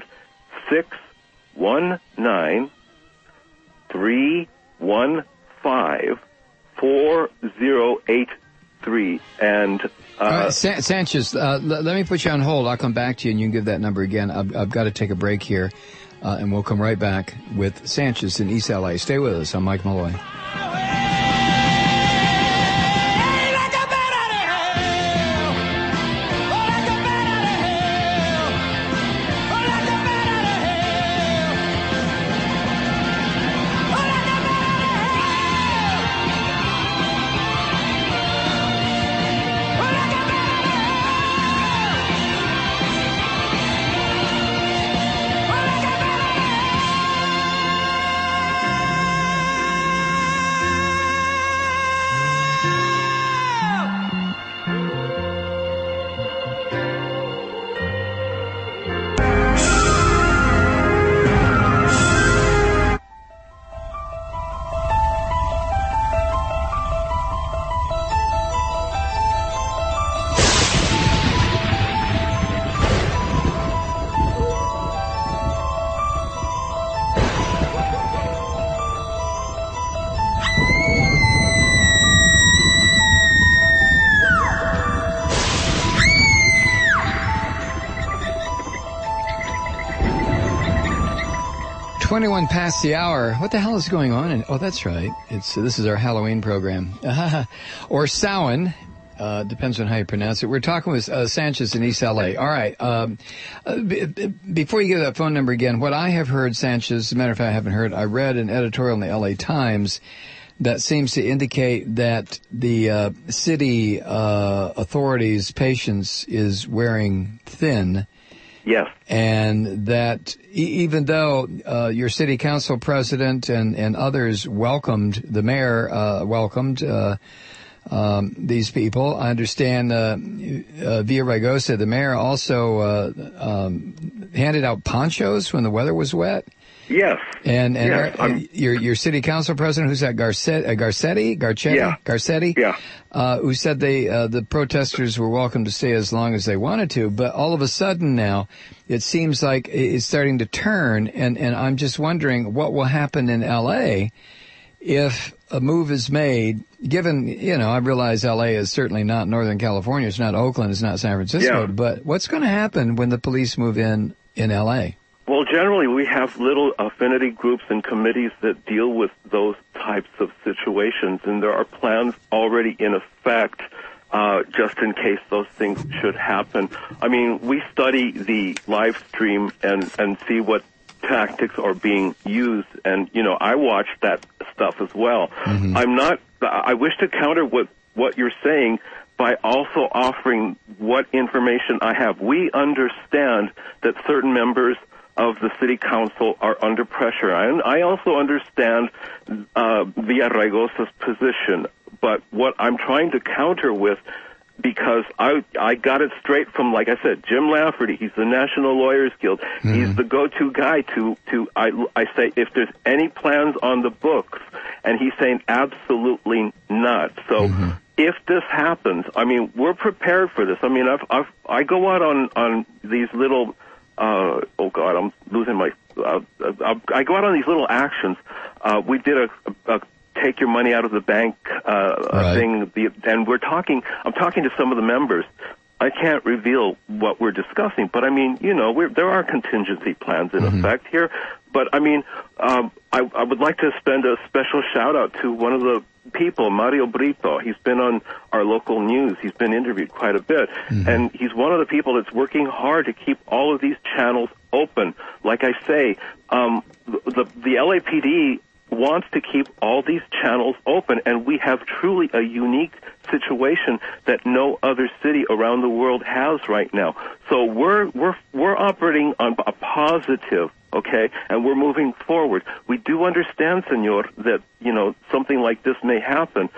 619-315-4083. And Sanchez, let me put you on hold. I'll come back to you, and you can give that number again. I've got to take a break here, and we'll come right back with Sanchez in East LA. Stay with us. I'm Mike Malloy. Past the hour. What the hell is going on? Oh, that's right. This is our Halloween program. Or Samhain. Depends on how you pronounce it. We're talking with Sanchez in East LA. All right. Before you give that phone number again, what I have heard, Sanchez, as a matter of fact, I haven't heard, I read an editorial in the LA Times that seems to indicate that the city authorities' patience is wearing thin. Yes. And that even though your city council president and others welcomed, the mayor welcomed these people, I understand Villaraigosa, the mayor, also handed out ponchos when the weather was wet. Yes. And your city council president, who's that, Garcetti? Yeah. Who said the protesters were welcome to stay as long as they wanted to, but all of a sudden now it seems like it's starting to turn, and I'm just wondering what will happen in L.A. if a move is made, given, I realize L.A. is certainly not Northern California, it's not Oakland, it's not San Francisco, but what's going to happen when the police move in L.A.? Well, generally, we have little affinity groups and committees that deal with those types of situations, and there are plans already in effect just in case those things should happen. I mean, we study the live stream and see what tactics are being used, and, I watch that stuff as well. Mm-hmm. I wish to counter what you're saying by also offering what information I have. We understand that certain members of the city council are under pressure. And I also understand Villaraigosa's position, but what I'm trying to counter with because I got it straight from, like I said, Jim Lafferty. He's the National Lawyers Guild. Mm-hmm. He's the go-to guy I say, if there's any plans on the books, and he's saying absolutely not. So if this happens, I mean, we're prepared for this. I mean, I go out on these little, oh God, I'm losing my, I go out on these little actions. We did a take your money out of the bank thing, and I'm talking to some of the members. I can't reveal what we're discussing, but I mean, you know, there are contingency plans in effect here. But I mean, I would like to spend a special shout out to one of the people, Mario Brito. He's been on our local news. He's been interviewed quite a bit, and he's one of the people that's working hard to keep all of these channels open. Like I say, the LAPD wants to keep all these channels open, and we have truly a unique situation that no other city around the world has right now. So we're operating on a positive, okay, and we're moving forward. We do understand, Senor, that, you know, something like this may happen.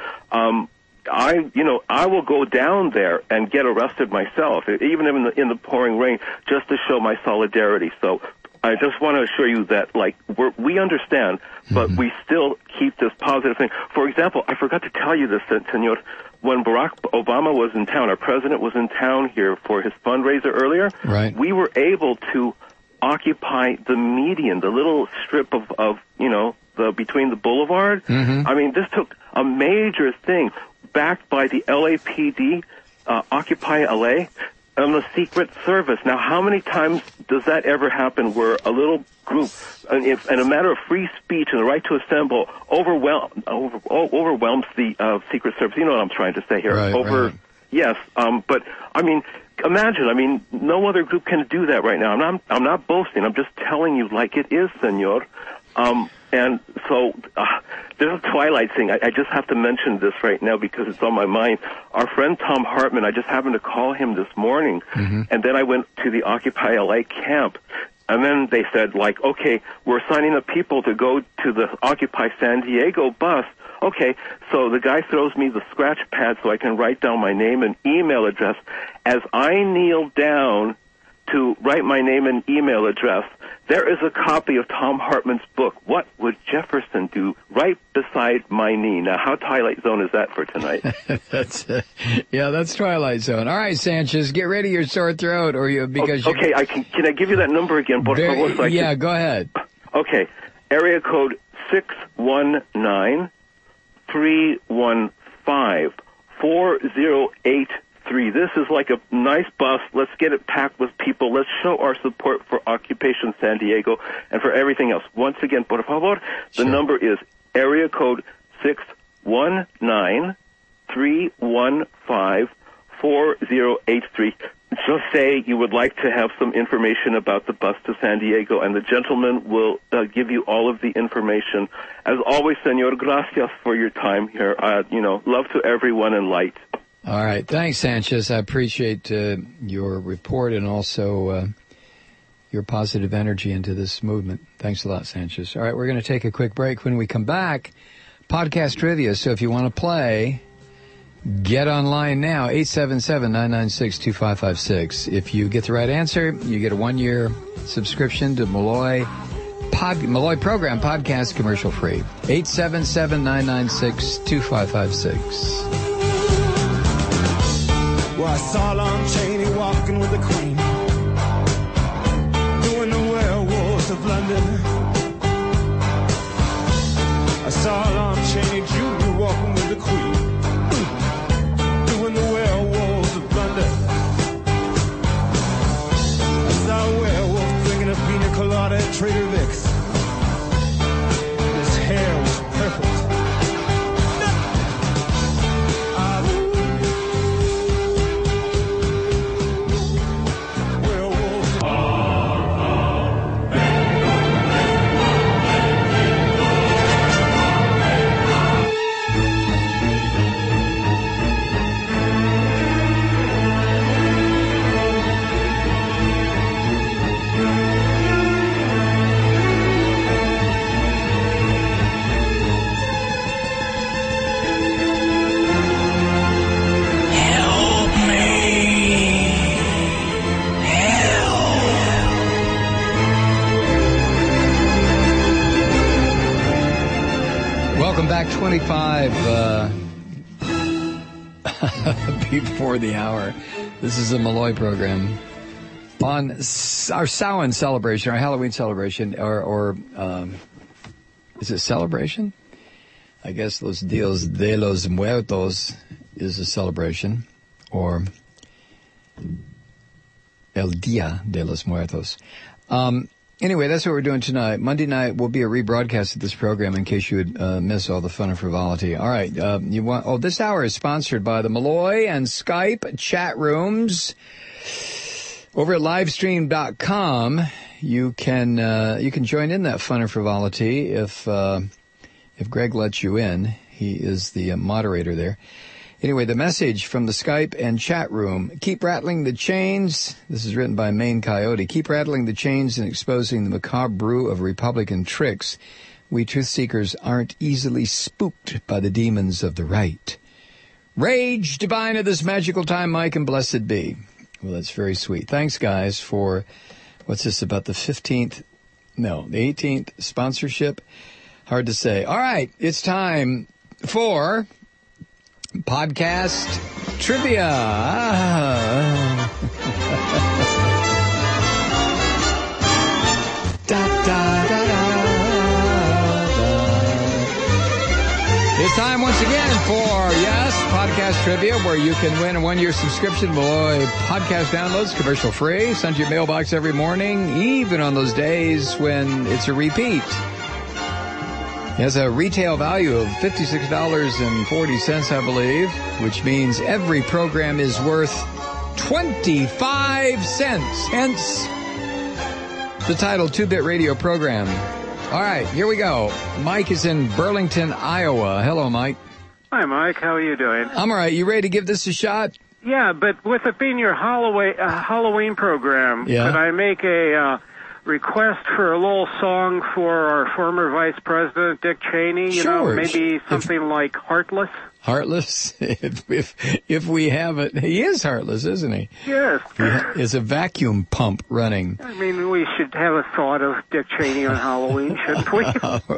I will go down there and get arrested myself, even in the pouring rain, just to show my solidarity. So I just want to assure you that, like, we understand, but we still keep this positive thing. For example, I forgot to tell you this, Senor. When Barack Obama was in town, our president was in town here for his fundraiser earlier, we were able to occupy the median, the little strip of you know, between the boulevard. I mean, this took a major thing, backed by the LAPD, Occupy LA, and the Secret Service. Now, how many times does that ever happen where a little group, and a matter of free speech and the right to assemble, overwhelms the Secret Service? You know what I'm trying to say here. Yes, but I mean, imagine. I mean, no other group can do that right now. I'm not boasting. I'm just telling you like it is, Senor. And so there's a Twilight thing. I just have to mention this right now because it's on my mind. Our friend Thom Hartmann, I just happened to call him this morning, and then I went to the Occupy LA camp, and then they said, like, okay, we're signing up people to go to the Occupy San Diego bus. Okay, so the guy throws me the scratch pad so I can write down my name and email address. As I kneel down to write my name and email address, there is a copy of Thom Hartmann's book, What Would Jefferson Do?, right beside my knee. Now, how Twilight Zone is that for tonight? That's Twilight Zone. All right, Sanchez, get rid of your sore throat, or you because okay. Can I give you that number again? Por favor, so go ahead. Okay, area code 619-315-4083. This is like a nice bus. Let's get it packed with people. Let's show our support for Occupation San Diego and for everything else. Once again, por favor, the number is area code 619-315-4083. Just say you would like to have some information about the bus to San Diego, and the gentleman will give you all of the information. As always, Senor, gracias for your time here. Love to everyone and light. All right. Thanks, Sanchez. I appreciate your report and also your positive energy into this movement. Thanks a lot, Sanchez. All right, we're going to take a quick break. When we come back, podcast trivia. So if you want to play, get online now, 877-996-2556. If you get the right answer, you get a 1-year subscription to Malloy Program Podcast, commercial free. 877-996-2556. Well, I saw Lon Chaney walking with the Queen, doing the werewolves of London. I saw Lon Chaney Jr. walking with the Queen, doing the werewolves of London. I saw a werewolf drinking a pina colada at Trader Vic's. His hair was perfect. back 25 before the hour. This is a Malloy program on our Samhain celebration, our Halloween celebration, or is it celebration? I guess Los Dios de los Muertos is a celebration, or El Dia de los Muertos. Anyway, that's what we're doing tonight. Monday night will be a rebroadcast of this program in case you would miss all the fun and frivolity. All right, this hour is sponsored by the Malloy and Skype chat rooms over at livestream.com. You can join in that fun and frivolity if Greg lets you in. He is the moderator there. Anyway, the message from the Skype and chat room: keep rattling the chains. This is written by Maine Coyote. Keep rattling the chains and exposing the macabre brew of Republican tricks. We truth seekers aren't easily spooked by the demons of the right. Rage divine at this magical time, Mike, and blessed be. Well, that's very sweet. Thanks, guys, for, what's this, about the 18th sponsorship? Hard to say. All right, it's time for podcast trivia. Da, da, da, da, da. It's time once again for, podcast trivia, where you can win a 1-year subscription to Malloy podcast downloads, commercial free, sent to your mailbox every morning, even on those days when it's a repeat. It has a retail value of $56.40, I believe, which means every program is worth 25 cents. Hence the title, 2-Bit Radio Program. All right, here we go. Mike is in Burlington, Iowa. Hello, Mike. Hi, Mike. How are you doing? I'm all right. You ready to give this a shot? Yeah, but with it being your Halloween program, could I make a request for a little song for our former Vice President, Dick Cheney? Sure. Maybe something like Heartless? Heartless? If we have it. He is heartless, isn't he? Yes. It's a vacuum pump running. I mean, we should have a thought of Dick Cheney on Halloween, shouldn't we?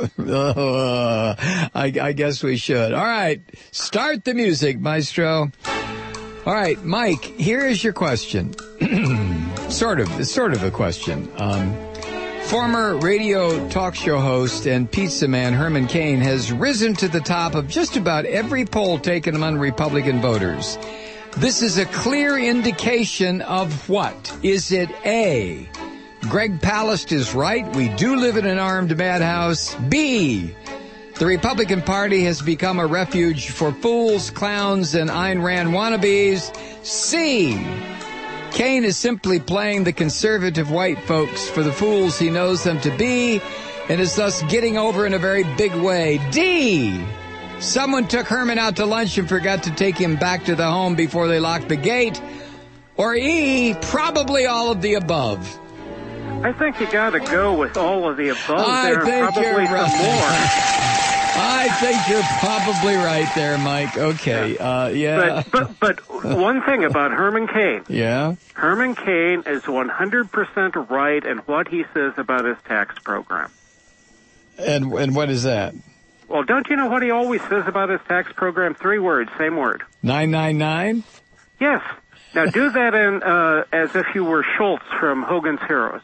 I guess we should. All right. Start the music, maestro. All right, Mike, here is your question. It's sort of a question. Former radio talk show host and pizza man Herman Cain has risen to the top of just about every poll taken among Republican voters. This is a clear indication of what? Is it A, Greg Palast is right, we do live in an armed madhouse? B, the Republican Party has become a refuge for fools, clowns, and Ayn Rand wannabes? C, Cain is simply playing the conservative white folks for the fools he knows them to be and is thus getting over in a very big way? D, someone took Herman out to lunch and forgot to take him back to the home before they locked the gate? Or E, probably all of the above? I think you got to go with all of the above. I think probably you're right. some more. I think you're probably right there, Mike. Okay, yeah. But one thing about Herman Cain. Yeah? Herman Cain is 100% right in what he says about his tax program. And what is that? Well, don't you know what he always says about his tax program? 3 words, same word. 999? Yes. Now do that in as if you were Schultz from Hogan's Heroes.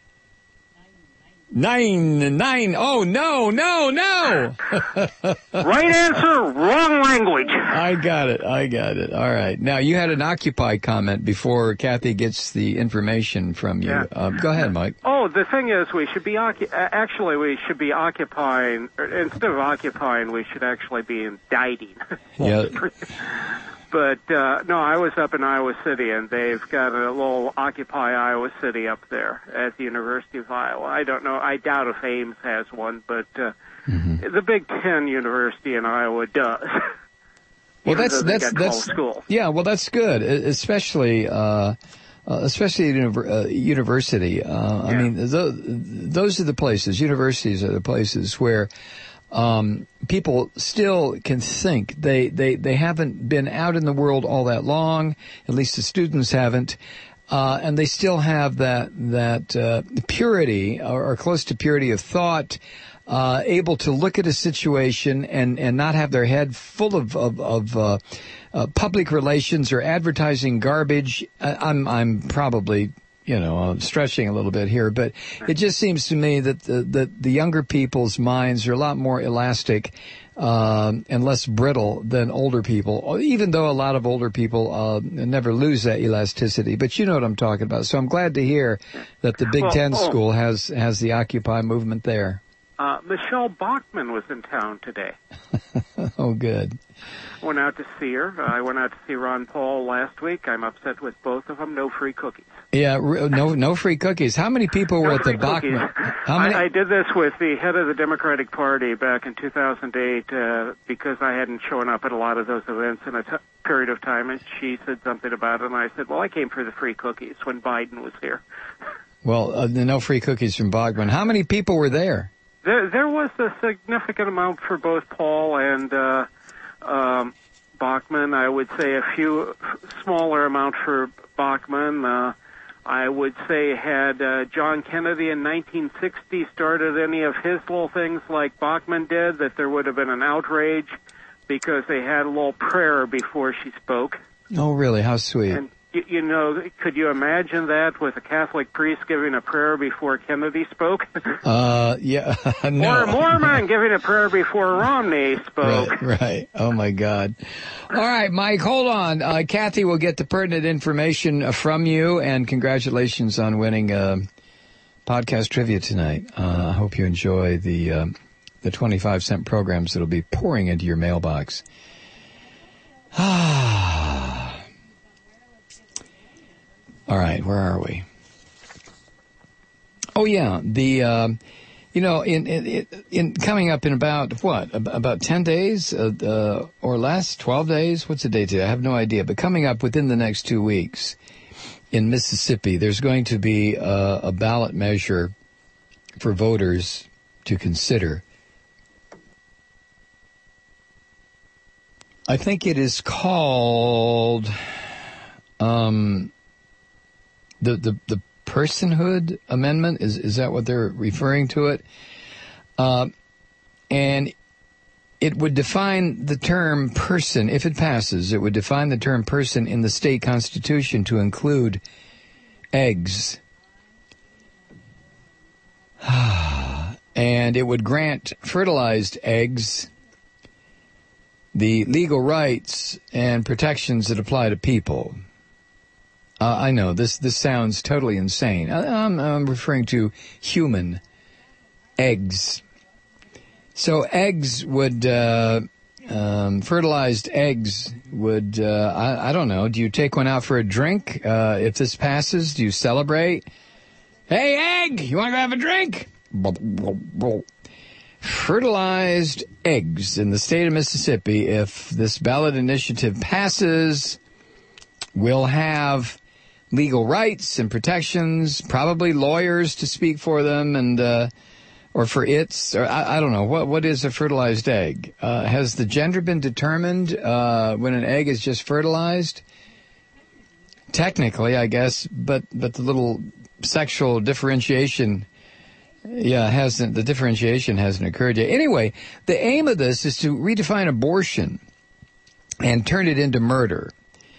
9. Oh, no. Right answer, wrong language. I got it. All right. Now, you had an Occupy comment before Kathy gets the information from you. Yeah. Go ahead, Mike. Oh, the thing is, we should be occupying, instead of occupying, we should actually be indicting. Yeah. But, no, I was up in Iowa City, and they've got a little Occupy Iowa City up there at the University of Iowa. I don't know. I doubt if Ames has one, but the Big Ten University in Iowa does. Well, that's school. Yeah, well, that's good, especially at university. I mean, those are the places. Universities are the places where people still can think. They haven't been out in the world all that long. At least the students haven't. and they still have that purity or close to purity of thought, able to look at a situation and not have their head full of public relations or advertising garbage. I'm probably, stretching a little bit here, but it just seems to me that the younger people's minds are a lot more elastic and less brittle than older people, even though a lot of older people never lose that elasticity. But you know what I'm talking about. So I'm glad to hear that the Big Ten school has the Occupy movement there. Michelle Bachmann was in town today. Oh, good. Went out to see her. I went out to see Ron Paul last week. I'm upset with both of them. No free cookies. Yeah, no free cookies. How many people were at the Bachmann? How many? I did this with the head of the Democratic Party back in 2008 because I hadn't shown up at a lot of those events in a period of time, and she said something about it, and I said, well, I came for the free cookies when Biden was here. Well, no free cookies from Bachmann. How many people were there? There was a significant amount for both Paul and Bachmann. I would say a few smaller amount for Bachmann. I would say had John Kennedy in 1960 started any of his little things like Bachmann did, that there would have been an outrage because they had a little prayer before she spoke. Oh, really? How sweet. And, could you imagine that with a Catholic priest giving a prayer before Kennedy spoke? Yeah, no. Or a Mormon giving a prayer before Romney spoke. Right. Oh, my God. All right, Mike, hold on. Kathy will get the pertinent information from you, and congratulations on winning podcast trivia tonight. I hope you enjoy the 25-cent programs that'll be pouring into your mailbox. All right, where are we? Oh yeah, in coming up in about 10 days or less, 12 days. What's the date today? I have no idea. But coming up within the next 2 weeks in Mississippi, there's going to be a ballot measure for voters to consider. I think it is called the personhood amendment. Is that what they're referring to it? And it would define the term person, if it passes, it would define the term person in the state constitution to include eggs. And it would grant fertilized eggs the legal rights and protections that apply to people. I know this sounds totally insane. I'm referring to human eggs. So eggs would, fertilized eggs would, I don't know, do you take one out for a drink? If this passes, do you celebrate? Hey, egg, you want to go have a drink? Fertilized eggs in the state of Mississippi, if this ballot initiative passes, will have legal rights and protections, probably lawyers to speak for them, and or for its, or I don't know, what is a fertilized egg? Has the gender been determined when an egg is just fertilized? Technically, I guess, but the little sexual differentiation, the differentiation hasn't occurred yet. Anyway, the aim of this is to redefine abortion and turn it into murder.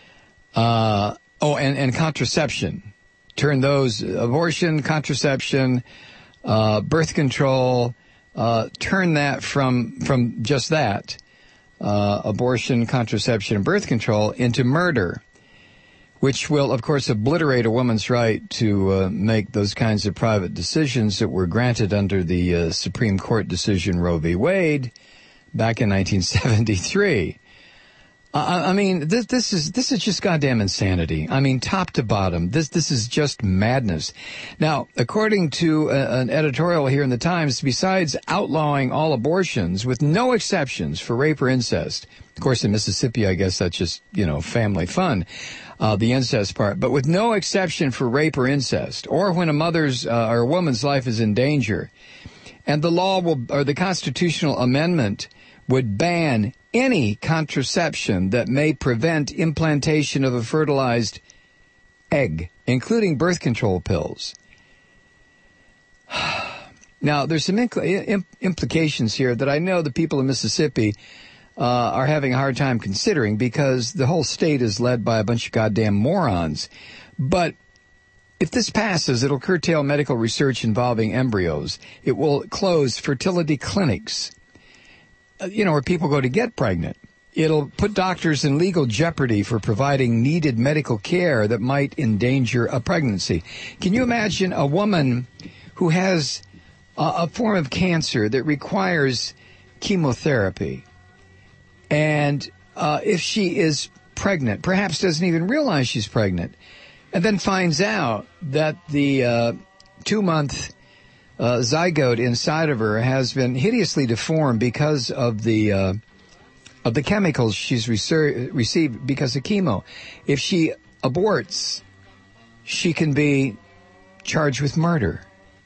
And contraception. Turn those, abortion, contraception, birth control, turn that from just that, abortion, contraception, and birth control into murder, which will, of course, obliterate a woman's right to make those kinds of private decisions that were granted under the Supreme Court decision Roe v. Wade back in 1973. I mean, this is just goddamn insanity. I mean, top to bottom, this is just madness. Now, according to an editorial here in the Times, besides outlawing all abortions with no exceptions for rape or incest, of course, in Mississippi, I guess that's just, family fun, the incest part, but with no exception for rape or incest, or when a mother's or a woman's life is in danger, and the law or the constitutional amendment would ban any contraception that may prevent implantation of a fertilized egg, including birth control pills. Now, there's some implications here that I know the people of Mississippi are having a hard time considering because the whole state is led by a bunch of goddamn morons. But if this passes, it'll curtail medical research involving embryos. It will close fertility clinics, where people go to get pregnant. It'll put doctors in legal jeopardy for providing needed medical care that might endanger a pregnancy. Can you imagine a woman who has a form of cancer that requires chemotherapy, and if she is pregnant, perhaps doesn't even realize she's pregnant, and then finds out that the 2-month zygote inside of her has been hideously deformed because of the chemicals she's received because of chemo. If she aborts, she can be charged with murder.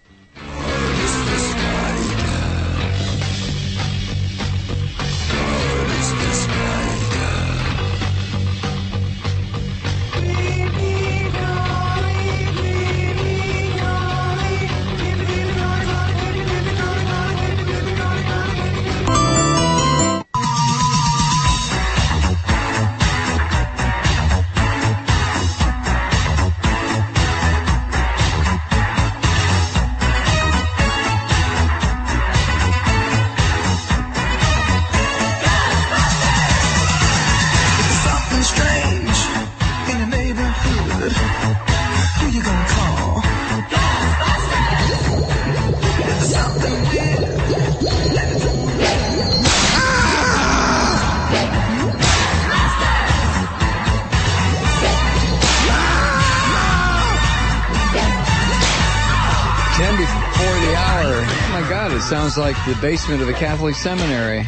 Sounds like the basement of a Catholic seminary.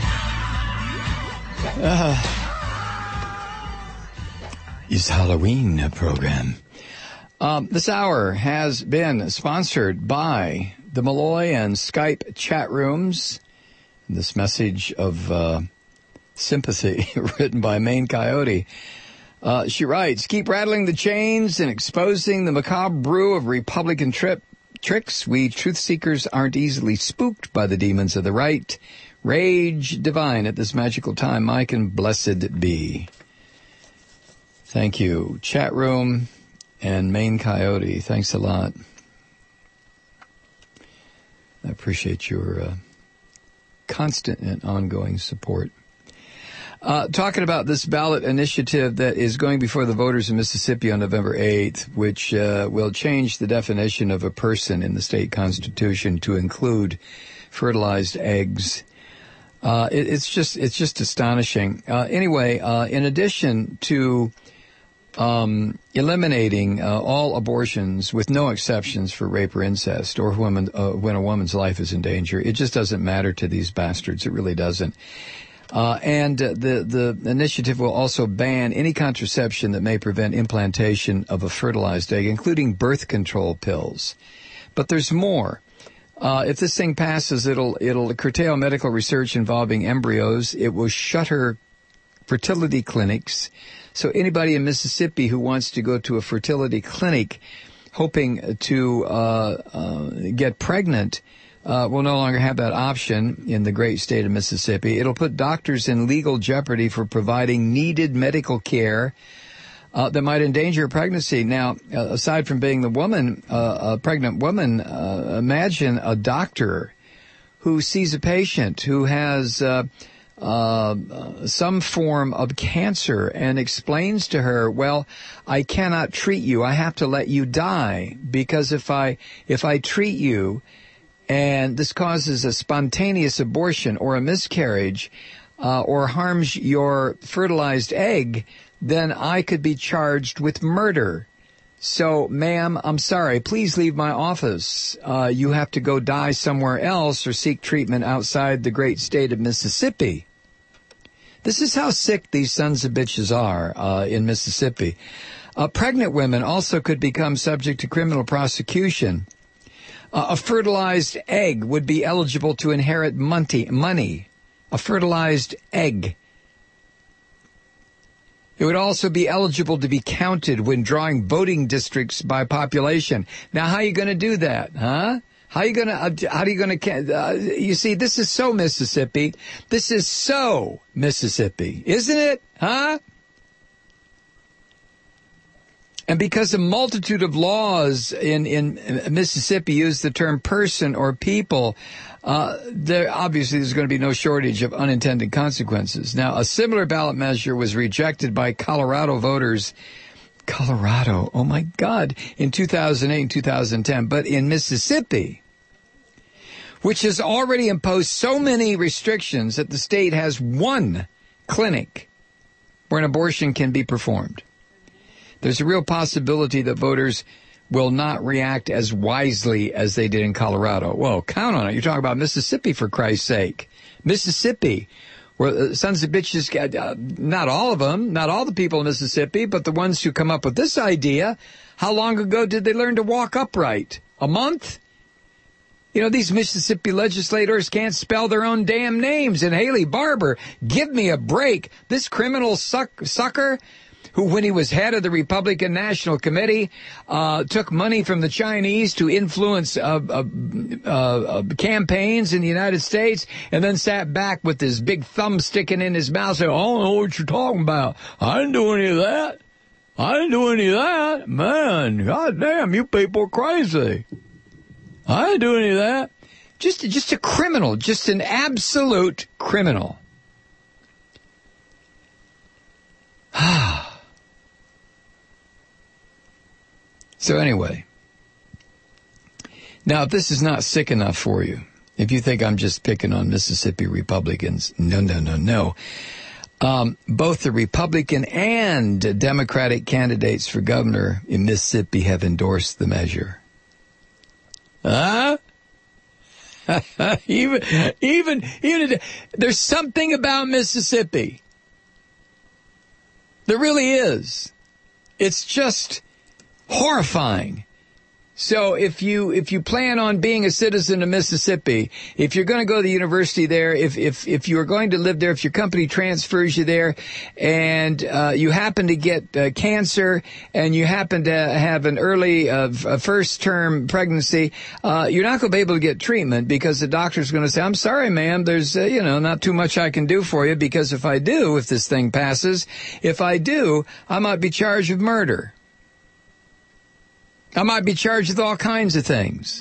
It's Halloween program. This hour has been sponsored by the Malloy and Skype chat rooms. This message of sympathy written by Maine Coyote. She writes, keep rattling the chains and exposing the macabre brew of Republican tricks. We truth seekers aren't easily spooked by the demons of the right. Rage divine at this magical time. Mike and blessed be. Thank you. Chat room and Maine Coyote. Thanks a lot. I appreciate your constant and ongoing support. Talking about this ballot initiative that is going before the voters in Mississippi on November 8th, which will change the definition of a person in the state constitution to include fertilized eggs. It's just astonishing. Anyway, in addition to eliminating all abortions with no exceptions for rape or incest or when a woman's life is in danger, it just doesn't matter to these bastards. It really doesn't. And the initiative will also ban any contraception that may prevent implantation of a fertilized egg, including birth control pills. But there's more. If this thing passes, it'll curtail medical research involving embryos. It will shutter fertility clinics. So anybody in Mississippi who wants to go to a fertility clinic hoping to get pregnant will no longer have that option in the great state of Mississippi. It'll put doctors in legal jeopardy for providing needed medical care that might endanger a pregnancy. Now, aside from being the woman, a pregnant woman, imagine a doctor who sees a patient who has some form of cancer and explains to her, well, I cannot treat you. I have to let you die because if I treat you, and this causes a spontaneous abortion or a miscarriage or harms your fertilized egg, then I could be charged with murder. So, ma'am, I'm sorry. Please leave my office. You have to go die somewhere else or seek treatment outside the great state of Mississippi. This is how sick these sons of bitches are in Mississippi. Pregnant women also could become subject to criminal prosecution. A fertilized egg would be eligible to inherit money. A fertilized egg. It would also be eligible to be counted when drawing voting districts by population. Now, how are you going to do that, huh? How are you going to, you see, this is so Mississippi. This is so Mississippi, isn't it, huh? And because a multitude of laws in Mississippi use the term person or people, there's going to be no shortage of unintended consequences. Now, a similar ballot measure was rejected by Colorado voters. Colorado, oh my God, in 2008 and 2010. But in Mississippi, which has already imposed so many restrictions that the state has one clinic where an abortion can be performed, there's a real possibility that voters will not react as wisely as they did in Colorado. Whoa, count on it. You're talking about Mississippi, for Christ's sake. Mississippi, where sons of bitches, not all of them, not all the people in Mississippi, but the ones who come up with this idea. How long ago did they learn to walk upright? A month? You know, these Mississippi legislators can't spell their own damn names. And Haley Barbour, give me a break. This criminal sucker who, when he was head of the Republican National Committee, took money from the Chinese to influence campaigns in the United States, and then sat back with his big thumb sticking in his mouth saying, I don't know what you're talking about. I didn't do any of that. I didn't do any of that. Man, goddamn, you people are crazy. I didn't do any of that. Just a criminal, just an absolute criminal. So anyway, now if this is not sick enough for you, if you think I'm just picking on Mississippi Republicans, no. Both the Republican and Democratic candidates for governor in Mississippi have endorsed the measure. Huh? even there's something about Mississippi. There really is. It's just horrifying. So if you plan on being a citizen of Mississippi, if you're going to go to the university there, if you're going to live there, if your company transfers you there, and you happen to get cancer, and you happen to have an early first term pregnancy, you're not going to be able to get treatment because the doctor's going to say, I'm sorry, ma'am, there's not too much I can do for you, because if this thing passes, I might be charged with murder. I might be charged with all kinds of things.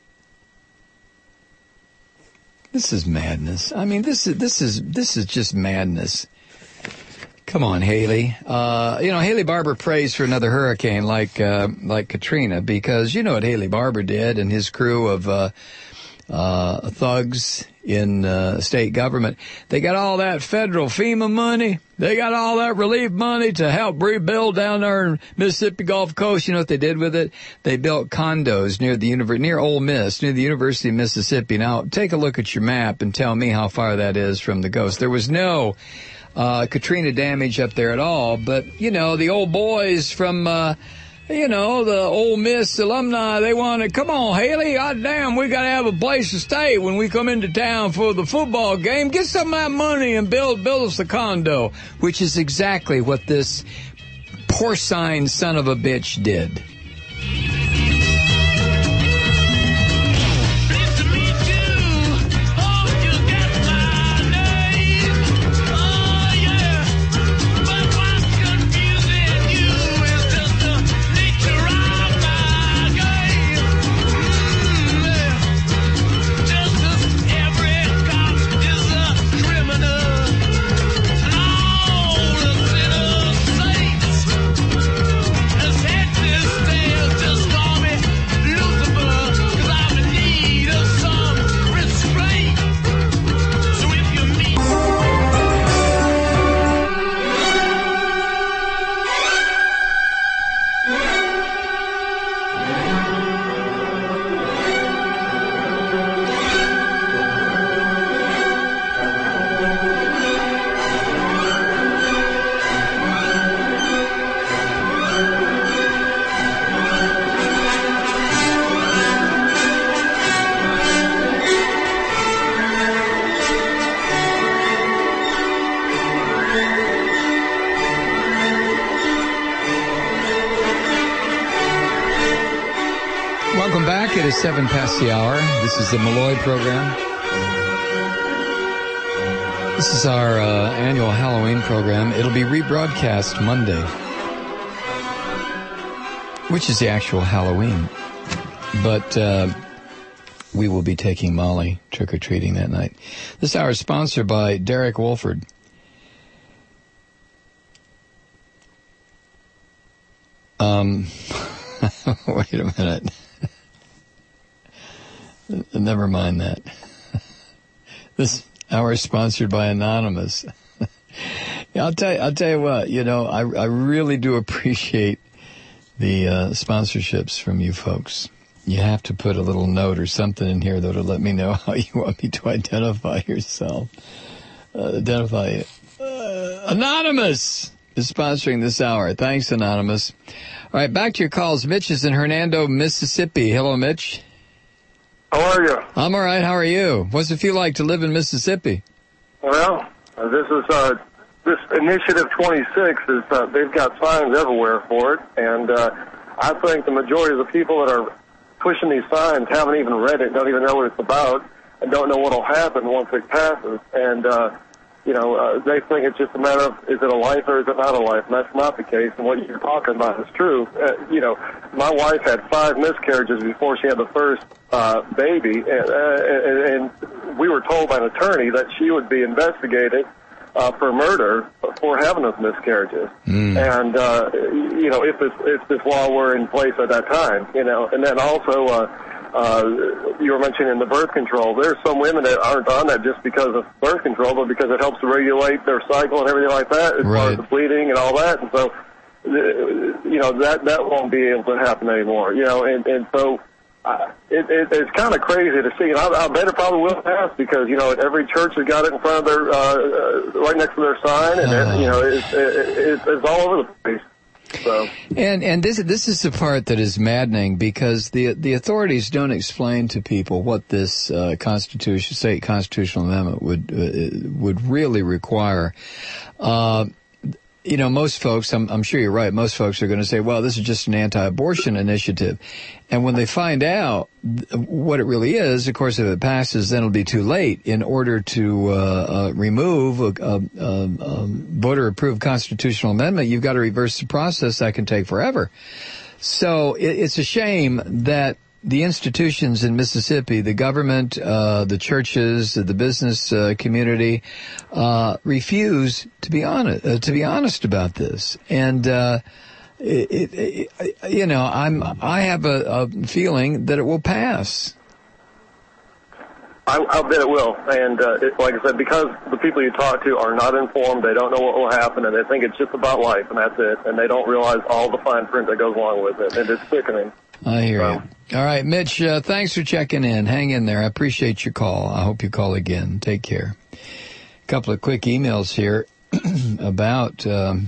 This is madness. I mean, this is just madness. Come on, Haley. Haley Barbour prays for another hurricane like Katrina, because you know what Haley Barbour did and his crew of thugs in state government. They got all that federal FEMA money. They got all that relief money to help rebuild down there in Mississippi Gulf Coast. You know what they did with it? They built condos near Ole Miss, near the University of Mississippi. Now, take a look at your map and tell me how far that is from the coast. There was no Katrina damage up there at all, but, the old boys from the Ole Miss alumni, they wanted, come on, Haley, goddamn, we got to have a place to stay when we come into town for the football game. Get some of that money and build us a condo, which is exactly what this porcine son of a bitch did. Just It is 7 past the hour. This is the Malloy program. This is our annual Halloween program. It'll be rebroadcast Monday, which is the actual Halloween. But we will be taking Molly trick-or-treating that night. This hour is sponsored by Derek Wolford. Wait a minute. Never mind that. This hour is sponsored by Anonymous. Yeah, I'll tell you what, I really do appreciate the sponsorships from you folks. You have to put a little note or something in here that'll let me know how you want me to identify yourself. Anonymous is sponsoring this hour. Thanks, Anonymous. All right, back to your calls. Mitch is in Hernando, Mississippi. Hello, Mitch. How are you? I'm all right. How are you? What's it feel like to live in Mississippi? Well, this Initiative 26 is they've got signs everywhere for it, and I think the majority of the people that are pushing these signs haven't even read it, don't even know what it's about, and don't know what will happen once it passes. And they think it's just a matter of, is it a life or is it not a life? And that's not the case, and what you're talking about is true. My wife had 5 miscarriages before she had the first baby, and we were told by an attorney that she would be investigated for murder for having those miscarriages. And, if this law were in place at that time, and then also, you were mentioning the birth control. There's some women that aren't on that just because of birth control, but because it helps to regulate their cycle and everything like that, as far as the bleeding and all that. And so, that won't be able to happen anymore. And so it's kind of crazy to see. And I bet it probably will pass because every church has got it in front of their right next to their sign, and it's all over the place. So. And this is the part that is maddening because the authorities don't explain to people what this state constitutional amendment would really require. Most folks, I'm sure you're right, most folks are going to say, well, this is just an anti-abortion initiative. And when they find out what it really is, of course, if it passes, then it'll be too late. In order to remove a voter-approved constitutional amendment, you've got to reverse the process. That can take forever. So it's a shame that the institutions in Mississippi, the government, the churches, the business community, refuse to be honest about this. And I have a feeling that it will pass. I bet it will. And like I said, because the people you talk to are not informed, they don't know what will happen, and they think it's just about life, and that's it. And they don't realize all the fine print that goes along with it. And it's sickening. I hear you. All right, Mitch, thanks for checking in. Hang in there. I appreciate your call. I hope you call again. Take care. A couple of quick emails here about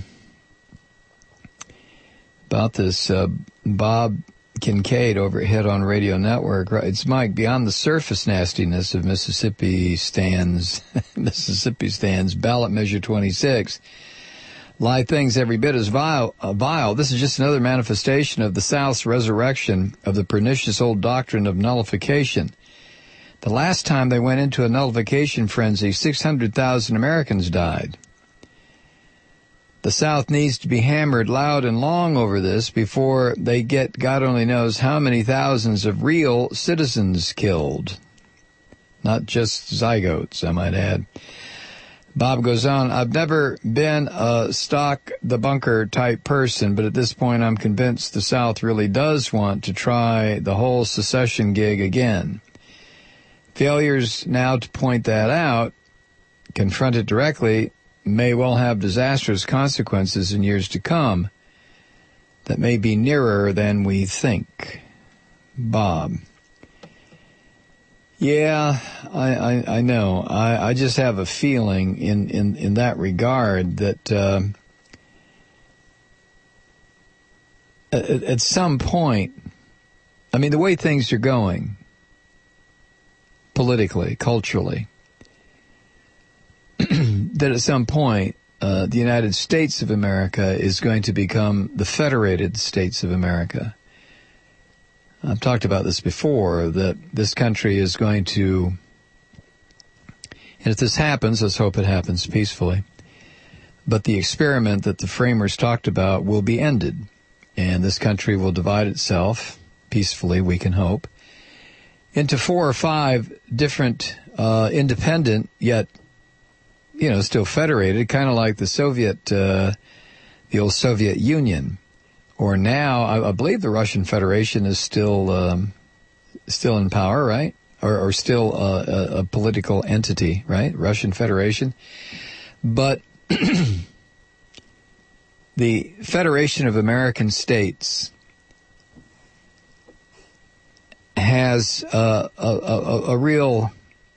this Bob Kincaid over at Head On Radio Network. It's Mike. Beyond the surface nastiness of Mississippi stands, ballot measure 26. Lie things every bit as vile. This is just another manifestation of the South's resurrection of the pernicious old doctrine of nullification. The last time they went into a nullification frenzy, 600,000 Americans died. The South needs to be hammered loud and long over this before they get God only knows how many thousands of real citizens killed. Not just zygotes, I might add. Bob goes on, I've never been a stock the bunker type person, but at this point I'm convinced the South really does want to try the whole secession gig again. Failures now to point that out, confront it directly, may well have disastrous consequences in years to come that may be nearer than we think. Bob. Yeah, I know. I just have a feeling in that regard that at some point, I mean, the way things are going, politically, culturally, that at some point the United States of America is going to become the Federated States of America. I've talked about this before, that this country is going to, and if this happens, let's hope it happens peacefully, but the experiment that the framers talked about will be ended, and this country will divide itself peacefully, we can hope, into 4 or 5 different independent, yet, still federated, kind of like the old Soviet Union. Or now, I believe the Russian Federation is still in power, right? Or still a political entity, right? Russian Federation. But the Federation of American States has a real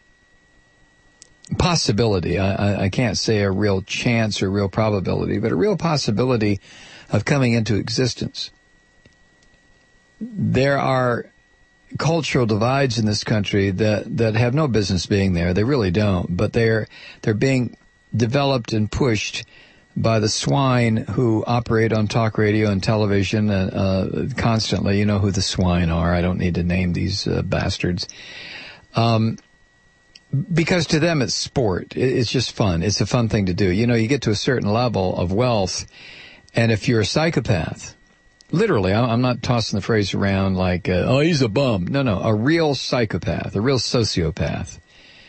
possibility. I can't say a real chance or real probability, but a real possibility of coming into existence. There are cultural divides in this country that have no business being there. They really don't. But they're being developed and pushed by the swine who operate on talk radio and television constantly. You know who the swine are. I don't need to name these bastards. Because to them it's sport. It's just fun. It's a fun thing to do. You get to a certain level of wealth, and if you're a psychopath, literally, I'm not tossing the phrase around like, he's a bum. No, a real psychopath, a real sociopath,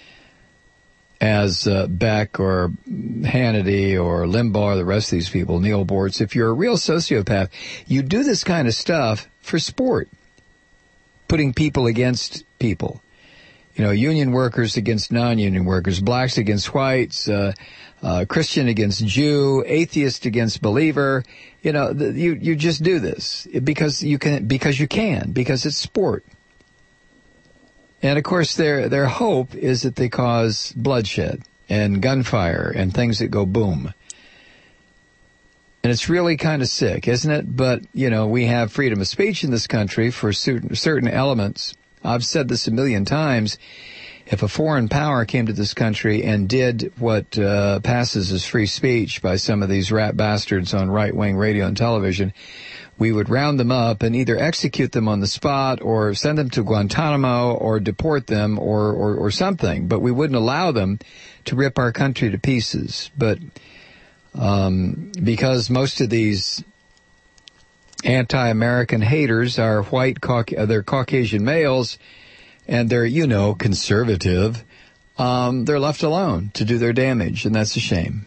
as Beck or Hannity or Limbaugh or the rest of these people, Neil Bortz, if you're a real sociopath, you do this kind of stuff for sport, putting people against people. Union workers against non-union workers, blacks against whites, Christian against Jew, atheist against believer. You just do this because you can, because it's sport. And of course their hope is that they cause bloodshed and gunfire and things that go boom. And it's really kind of sick, isn't it? But, we have freedom of speech in this country for certain elements. I've said this a million times. If a foreign power came to this country and did what passes as free speech by some of these rat bastards on right-wing radio and television, we would round them up and either execute them on the spot or send them to Guantanamo or deport them or something. But we wouldn't allow them to rip our country to pieces. But because most of these anti-American haters are they're Caucasian males, and they're, conservative, they're left alone to do their damage, and that's a shame.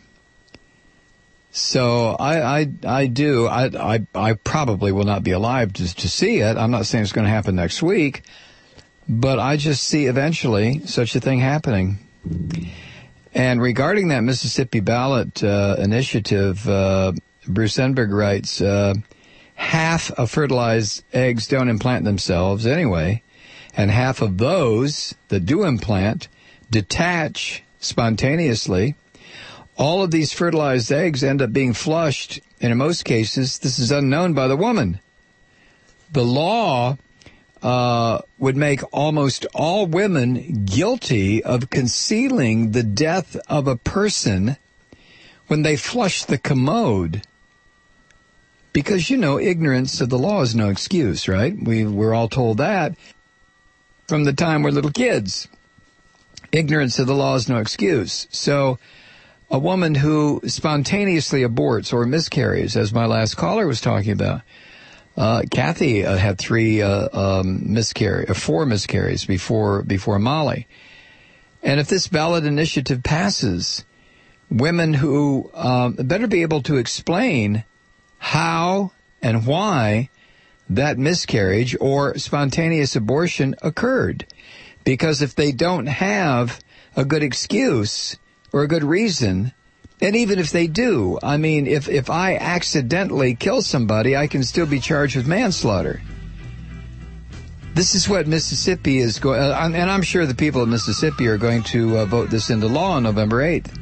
So I probably will not be alive to see it. I'm not saying it's going to happen next week, but I just see eventually such a thing happening. And regarding that Mississippi ballot initiative, Bruce Enberg writes, half of fertilized eggs don't implant themselves anyway, and half of those that do implant detach spontaneously. All of these fertilized eggs end up being flushed, and in most cases, this is unknown by the woman. The law would make almost all women guilty of concealing the death of a person when they flush the commode. Because, ignorance of the law is no excuse, right? We're all told that from the time we're little kids. Ignorance of the law is no excuse. So a woman who spontaneously aborts or miscarries, as my last caller was talking about, Kathy had 4 miscarries before Molly. And if this ballot initiative passes, women who better be able to explain how and why that miscarriage or spontaneous abortion occurred. Because if they don't have a good excuse or a good reason, and even if they do, if I accidentally kill somebody, I can still be charged with manslaughter. This is what Mississippi is going, and I'm sure the people of Mississippi are going to vote this into law on November 8th.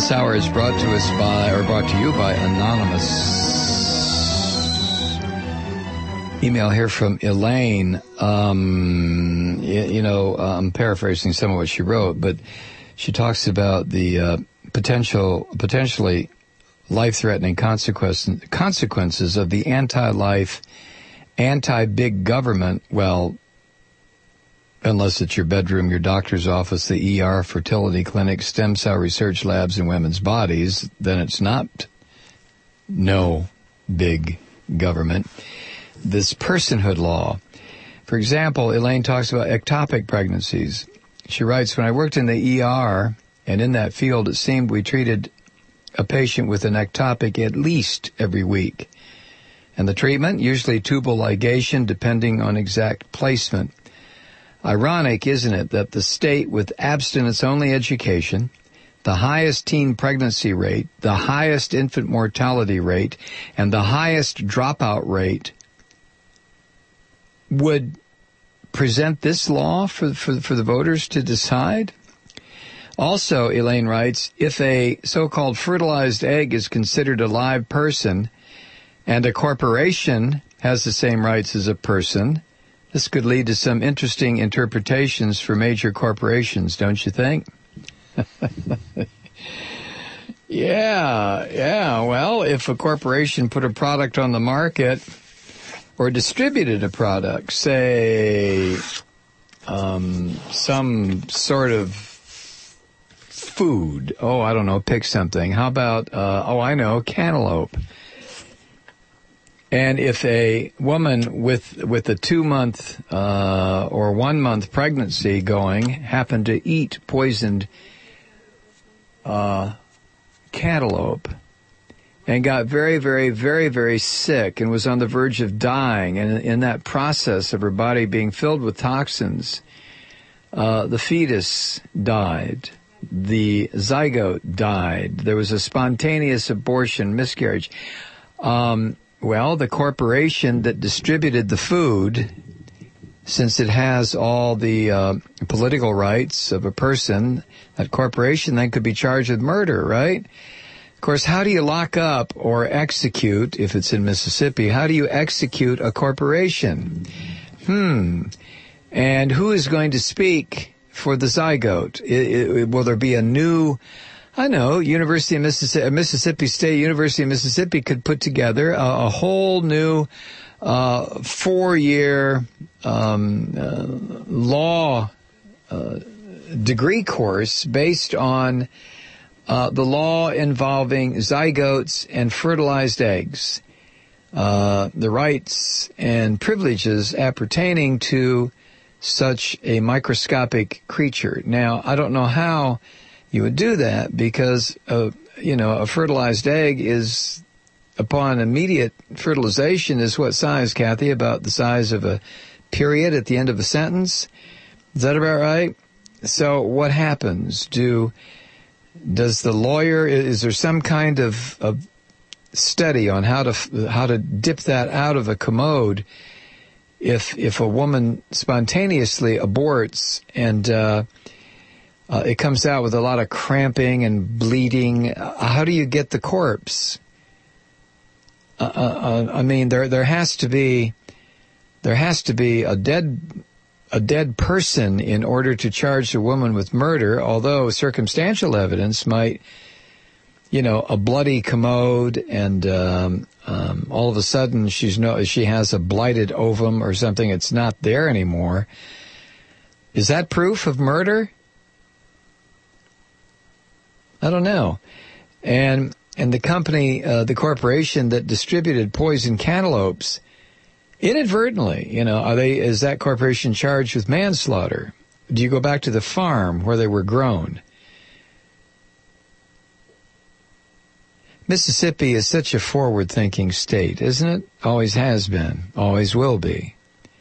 This hour is brought to you by Anonymous. Email here from Elaine. I'm paraphrasing some of what she wrote, but she talks about the potentially life-threatening consequences of the anti-life, anti-big government, well, unless it's your bedroom, your doctor's office, the ER, fertility clinic, stem cell research labs in women's bodies, then it's not no big government. This personhood law. For example, Elaine talks about ectopic pregnancies. She writes, when I worked in the ER, and in that field, it seemed we treated a patient with an ectopic at least every week. And the treatment, usually tubal ligation, depending on exact placement. Ironic, isn't it, that the state with abstinence-only education, the highest teen pregnancy rate, the highest infant mortality rate, and the highest dropout rate would present this law for the voters to decide? Also, Elaine writes, if a so-called fertilized egg is considered a live person and a corporation has the same rights as a person, this could lead to some interesting interpretations for major corporations, don't you think? Yeah. Well, if a corporation put a product on the market or distributed a product, say some sort of food. Oh, I don't know, pick something. How about, cantaloupe. And if a woman with a 2-month or 1-month pregnancy going happened to eat poisoned cantaloupe and got very, very, very, very sick and was on the verge of dying, and in that process of her body being filled with toxins, the fetus died. The zygote died. There was a spontaneous abortion, miscarriage. Well, the corporation that distributed the food, since it has all the political rights of a person, that corporation then could be charged with murder, right? Of course, how do you lock up or execute, if it's in Mississippi, how do you execute a corporation? And who is going to speak for the zygote? Will there be a new, University of Mississippi State University of Mississippi could put together a whole new 4-year law degree course based on the law involving zygotes and fertilized eggs, the rights and privileges appertaining to such a microscopic creature. Now, I don't know how you would do that because, a fertilized egg is, upon immediate fertilization, is what size, Kathy? About the size of a period at the end of a sentence? Is that about right? So what happens? Does the lawyer, is there some kind of study on how to dip that out of a commode if a woman spontaneously aborts and it comes out with a lot of cramping and bleeding? How do you get the corpse? There has to be a dead person in order to charge a woman with murder, although circumstantial evidence might, a bloody commode and all of a sudden she has a blighted ovum or something. It's not there anymore. Is that proof of murder? I don't know. And the company, the corporation that distributed poison cantaloupes, inadvertently, is that corporation charged with manslaughter? Do you go back to the farm where they were grown? Mississippi is such a forward-thinking state, isn't it? Always has been, always will be.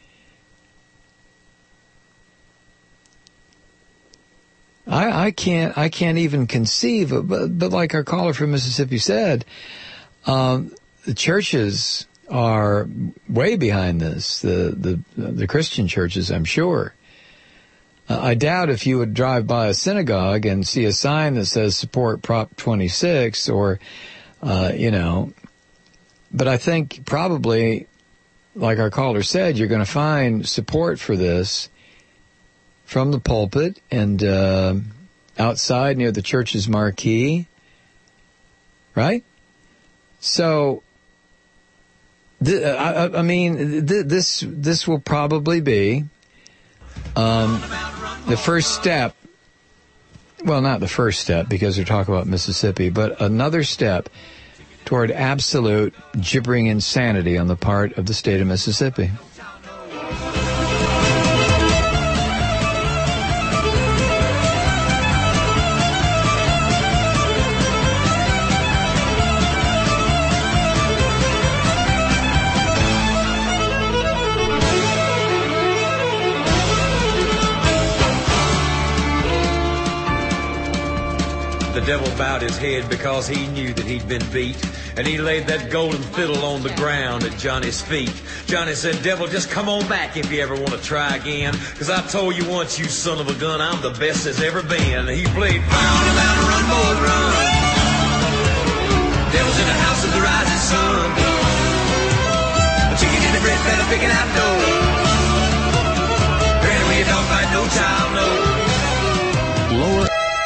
I can't even conceive of, but like our caller from Mississippi said, the churches are way behind this, the Christian churches, I'm sure. I doubt if you would drive by a synagogue and see a sign that says support Prop 26 or, but I think probably, like our caller said, you're going to find support for this from the pulpit and outside near the church's marquee, right? So, this will probably be the first step. Well, not the first step because we're talking about Mississippi, but another step toward absolute gibbering insanity on the part of the state of Mississippi. The devil bowed his head because he knew that he'd been beat. And he laid that golden fiddle on the ground at Johnny's feet. Johnny said, devil, just come on back if you ever want to try again. Because I told you once, you son of a gun, I'm the best there's ever been. And he played, round and round, run, boy, run. Devil's in the house of the rising sun. A chicken in the bread, fella picking out dough. Granny, when you don't fight, no child, no. Lower.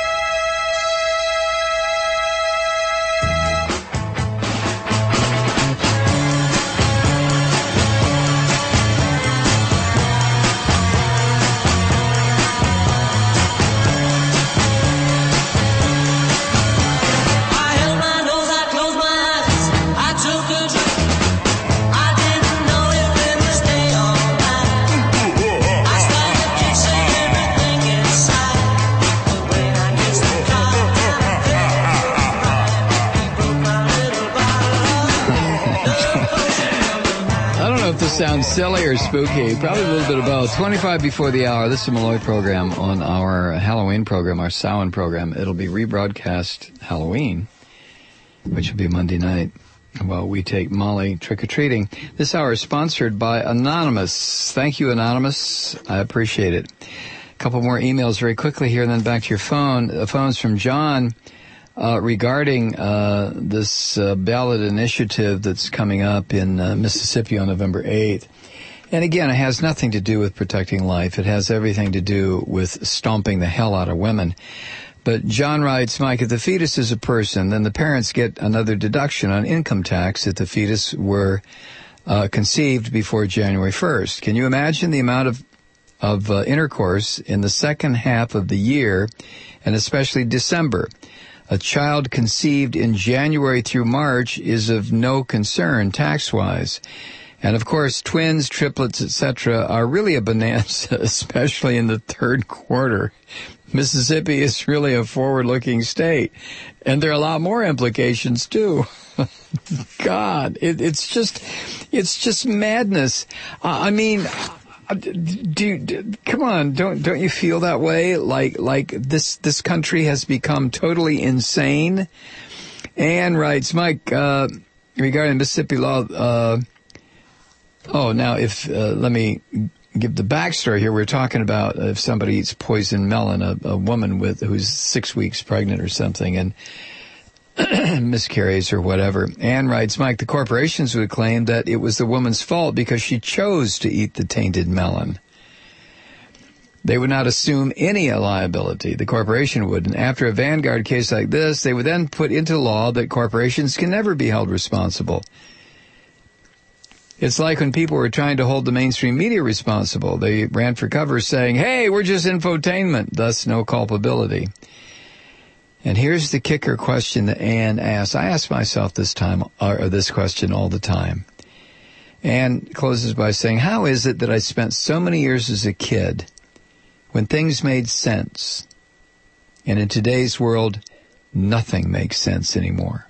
Sounds silly or spooky. Probably a little bit of both. 25 before the hour. This is a Malloy program on our Halloween program, our Samhain program. It'll be rebroadcast Halloween, which will be Monday night, while we take Molly trick-or-treating. This hour is sponsored by Anonymous. Thank you, Anonymous. I appreciate it. A couple more emails very quickly here, and then back to your phone. The phone's from John. Regarding this ballot initiative that's coming up in Mississippi on November 8th. And again, it has nothing to do with protecting life. It has everything to do with stomping the hell out of women. But John writes, Mike, if the fetus is a person, then the parents get another deduction on income tax if the fetus were conceived before January 1st. Can you imagine the amount of intercourse in the second half of the year, and especially December? A child conceived in January through March is of no concern tax-wise. And, of course, twins, triplets, etc. are really a bonanza, especially in the third quarter. Mississippi is really a forward-looking state. And there are a lot more implications, too. God, it's just madness. Come on, don't you feel that way? Like this country has become totally insane? Ann writes, Mike, regarding Mississippi law, let me give the backstory here. We're talking about if somebody eats poison melon, a woman who's 6 weeks pregnant or something, and miscarries or whatever. Ann writes, Mike, the corporations would claim that it was the woman's fault because she chose to eat the tainted melon. They would not assume any liability. The corporation would. And after a Vanguard case like this, they would then put into law that corporations can never be held responsible. It's like when people were trying to hold the mainstream media responsible. They ran for cover saying, hey, we're just infotainment, thus no culpability. And here's the kicker question that Ann asked. I ask myself this question all the time. Ann closes by saying, how is it that I spent so many years as a kid when things made sense, and in today's world, nothing makes sense anymore?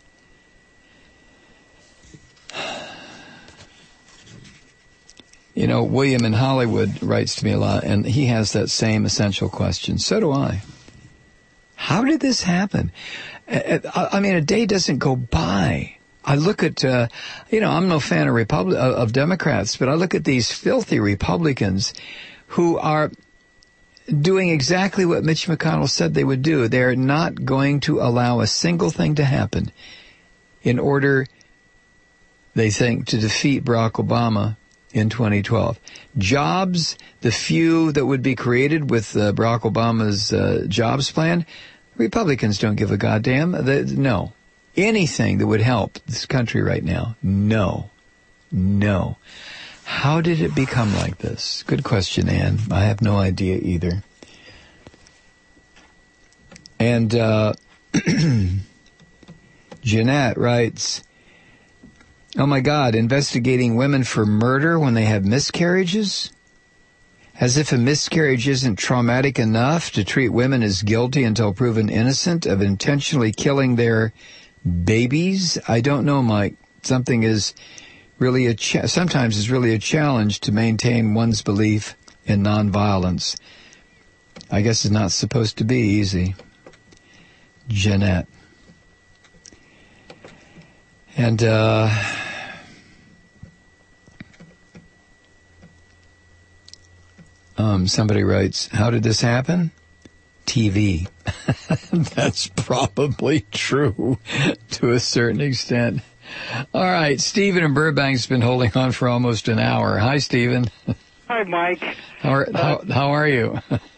You know, William in Hollywood writes to me a lot, and he has that same essential question. So do I. How did this happen? I mean, a day doesn't go by. I look at, I'm no fan of Democrats, but I look at these filthy Republicans who are doing exactly what Mitch McConnell said they would do. They're not going to allow a single thing to happen in order, they think, to defeat Barack Obama in 2012. Jobs, the few that would be created with Barack Obama's jobs plan, Republicans don't give a goddamn. No. Anything that would help this country right now, no. How did it become like this? Good question, Ann. I have no idea either. And Jeanette writes, oh my God, investigating women for murder when they have miscarriages? As if a miscarriage isn't traumatic enough to treat women as guilty until proven innocent of intentionally killing their babies? I don't know, Mike. Something is really sometimes it's really a challenge to maintain one's belief in nonviolence. I guess it's not supposed to be easy. Jeanette. And, somebody writes, how did this happen? TV. That's probably true to a certain extent. All right, Stephen in Burbank's been holding on for almost an hour. Hi, Stephen. Hi, Mike. How are you?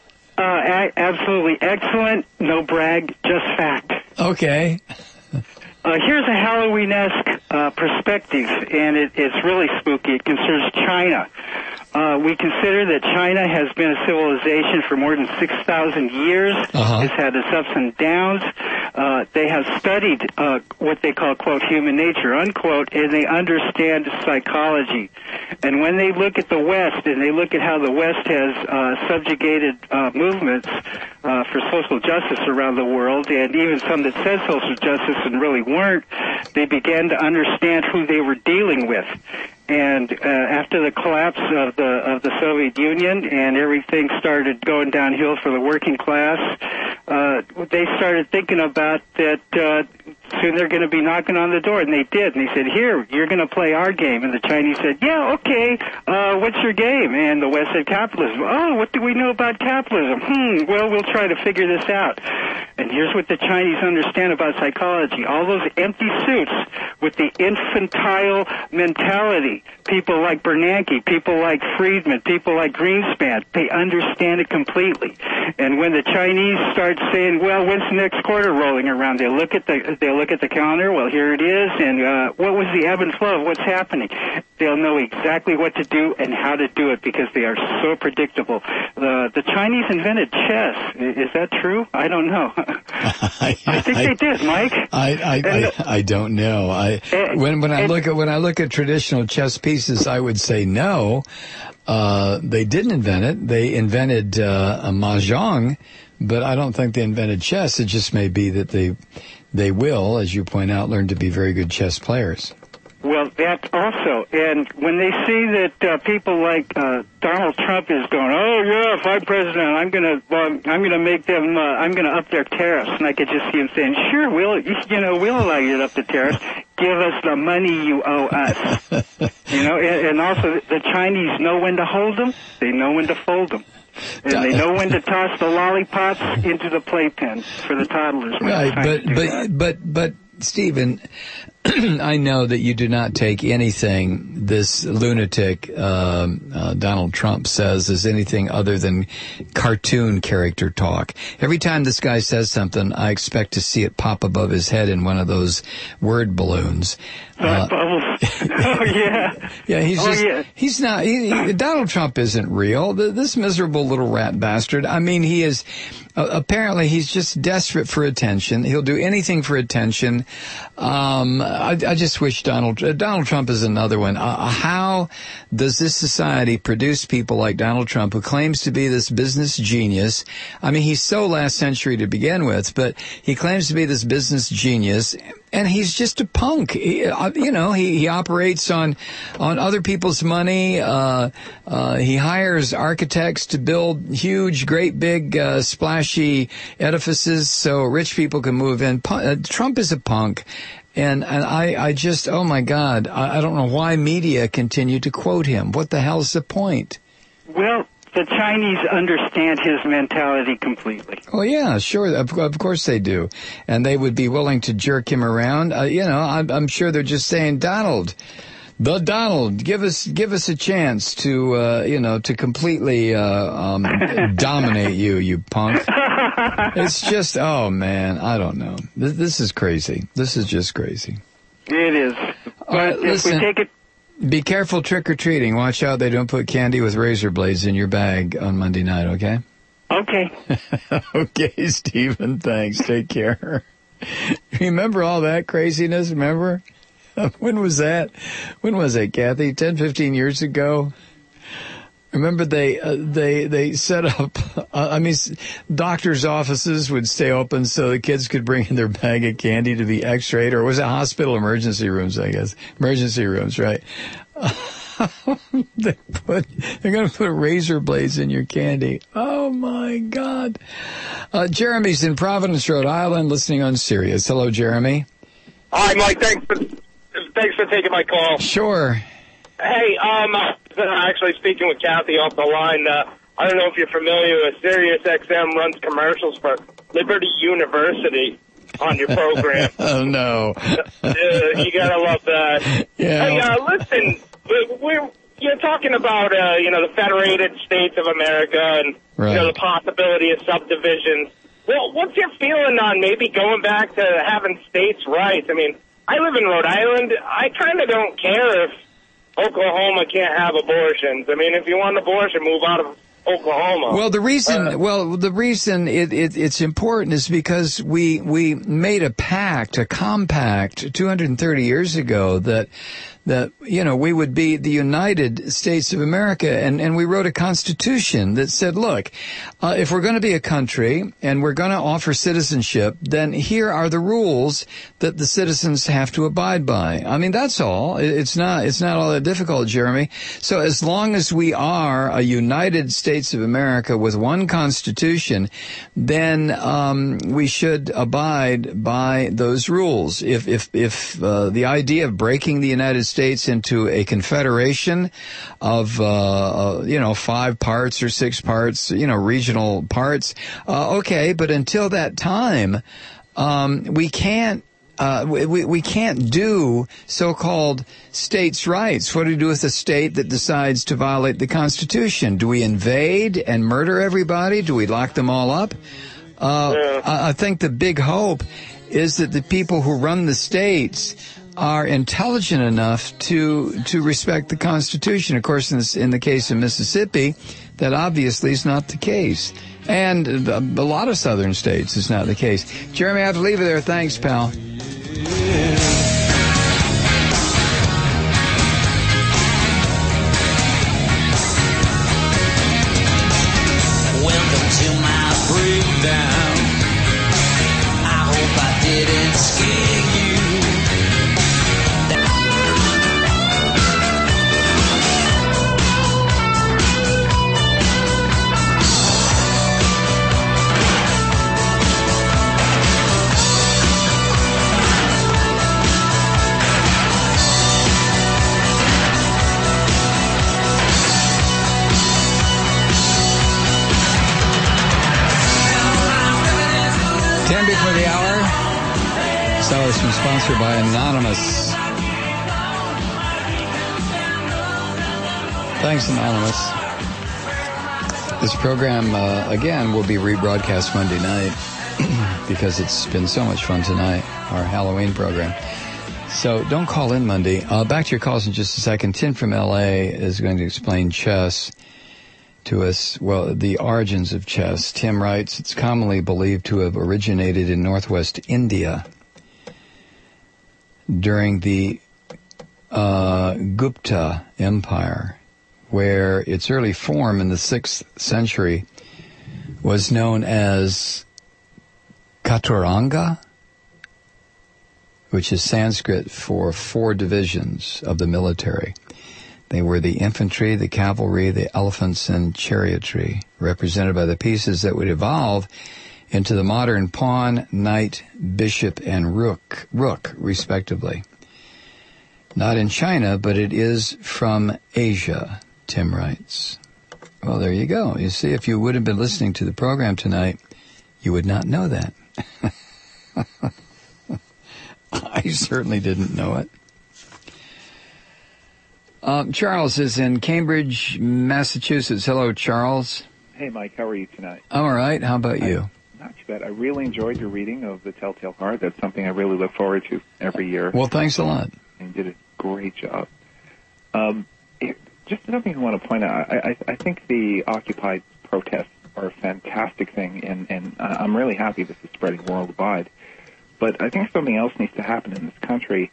Absolutely excellent. No brag, just fact. Okay. Here's a Halloween-esque perspective, and it's really spooky. It concerns China. We consider that China has been a civilization for more than 6,000 years. It's had its ups and downs. They have studied what they call, quote, human nature, unquote, and they understand psychology. And when they look at the West, and they look at how the West has subjugated movements for social justice around the world, and even some that said social justice and really weren't, they began to understand who they were dealing with. And after the collapse of the Soviet Union and everything started going downhill for the working class, they started thinking about that soon they're going to be knocking on the door, and they did. And they said, here, you're going to play our game. And the Chinese said, yeah, okay, what's your game? And the West said, capitalism. Oh, what do we know about capitalism? Well, we'll try to figure this out. And here's what the Chinese understand about psychology. All those empty suits with the infantile mentality, people like Bernanke, people like Friedman, people like Greenspan, they understand it completely. And when the Chinese start saying, well, when's the next quarter rolling around, they look at the calendar, well, here it is, and what was the ebb and flow of what's happening? They'll know exactly what to do and how to do it because they are so predictable. The Chinese invented chess. Is that true? I don't know. I think they did, Mike. I don't know. When I look at traditional chess pieces, I would say no. They didn't invent it. They invented a mahjong, but I don't think they invented chess. It just may be that they will, as you point out, learn to be very good chess players. Well, that also, and when they see that people like Donald Trump is going, oh yeah, if I'm president, I'm gonna make them, I'm gonna up their tariffs, and I could just see him saying, sure, we'll allow you to up the tariffs. Give us the money you owe us. And also the Chinese know when to hold them, they know when to fold them. And they know when to toss the lollipops into the playpen for the toddlers. Right, but Stephen, I know that you do not take anything this lunatic Donald Trump says as anything other than cartoon character talk. Every time this guy says something, I expect to see it pop above his head in one of those word balloons. Bubbles. Oh, yeah. Yeah, he's not, Donald Trump isn't real. This miserable little rat bastard. I mean, he is, apparently he's just desperate for attention. He'll do anything for attention. I just wish Donald Trump is another one. How does this society produce people like Donald Trump, who claims to be this business genius? I mean, he's so last century to begin with, but he claims to be this business genius, and he's just a punk. He operates on other people's money. He hires architects to build huge, great, big, splashy edifices so rich people can move in. Trump is a punk. And I just, oh my God, I don't know why media continue to quote him. What the hell's the point? Well, the Chinese understand his mentality completely. Oh, yeah, sure. Of course they do. And they would be willing to jerk him around. I'm sure they're just saying, Donald, give us a chance to, to completely, dominate you punk. It's just, oh man, I don't know. This is crazy. This is just crazy. It is. But if we take it. Be careful trick-or-treating. Watch out they don't put candy with razor blades in your bag on Monday night, okay? Okay. Okay, Stephen, thanks. Take care. Remember all that craziness? Remember? When was that? When was it, Kathy? 10, 15 years ago? Remember they set up, doctors' offices would stay open so the kids could bring in their bag of candy to be x-rayed, or was it hospital emergency rooms, I guess? Emergency rooms, right? They're going to put razor blades in your candy. Oh my God. Jeremy's in Providence, Rhode Island, listening on Sirius. Hello, Jeremy. Hi, Mike. Thanks for taking my call. Sure. Hey, actually speaking with Kathy off the line. I don't know if you're familiar with Sirius XM runs commercials for Liberty University on your program. Oh, no. You gotta love that. Yeah. Hey, listen, you're talking about, the Federated States of America and, right. The possibility of subdivisions. Well, what's your feeling on maybe going back to having states' rights? I mean, I live in Rhode Island. I kind of don't care if Oklahoma can't have abortions. I mean, if you want an abortion, move out of Oklahoma. Well, the reason it's important is because we made a compact 230 years ago that we would be the United States of America, and we wrote a constitution that said, look, if we're going to be a country and we're going to offer citizenship, then here are the rules that the citizens have to abide by. I mean, that's all. It's not all that difficult, Jeremy. So as long as we are a United States of America with one constitution, then we should abide by those rules. If the idea of breaking the United States into a confederation of 5 parts or 6 parts, regional parts, okay, but until that time, we can't do so-called states' rights. What do we do with a state that decides to violate the Constitution? Do we invade and murder everybody? Do we lock them all up? I think the big hope is that the people who run the states are intelligent enough to respect the Constitution. Of course, in the case of Mississippi, that obviously is not the case. And a lot of southern states is not the case. Jeremy, I have to leave it there. Thanks, pal. Welcome to my breakdown. I hope I didn't scare you. For the hour. This was sponsored by Anonymous. Thanks, Anonymous. This program, again, will be rebroadcast Monday night because it's been so much fun tonight, our Halloween program. So don't call in Monday. Back to your calls in just a second. Tim from L.A. is going to explain chess to us, well, the origins of chess. Tim writes, it's commonly believed to have originated in northwest India during the Gupta Empire, where its early form in the 6th century was known as Chaturanga, which is Sanskrit for 4 divisions of the military. They were the infantry, the cavalry, the elephants, and chariotry, represented by the pieces that would evolve into the modern pawn, knight, bishop, and rook, respectively. Not in China, but it is from Asia, Tim writes. Well, there you go. You see, if you would have been listening to the program tonight, you would not know that. I certainly didn't know it. Charles is in Cambridge, Massachusetts. Hello, Charles. Hey, Mike. How are you tonight? I'm all right. How about you? Not too bad. I really enjoyed your reading of The Telltale Heart. That's something I really look forward to every year. Well, thanks a lot. And you did a great job. Just something I want to point out. I think the Occupy protests are a fantastic thing, and I'm really happy this is spreading worldwide. But I think something else needs to happen in this country.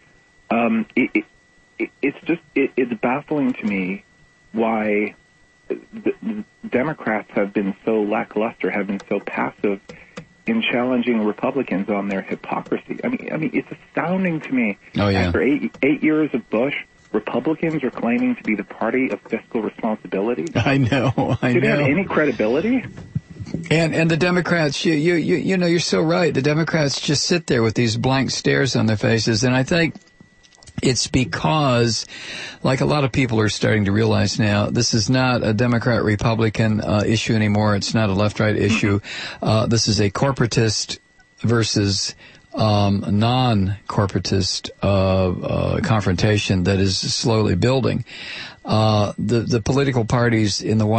It's baffling to me why the Democrats have been so lackluster, have been so passive in challenging Republicans on their hypocrisy. I mean, it's astounding to me. Oh, yeah. After eight years of Bush, Republicans are claiming to be the party of fiscal responsibility. I know. Do they have any credibility? And the Democrats, you know, you're so right. The Democrats just sit there with these blank stares on their faces, and I think it's because, like a lot of people are starting to realize now, this is not a Democrat-Republican issue anymore. It's not a left-right issue. This is a corporatist versus non-corporatist confrontation that is slowly building. The political parties in the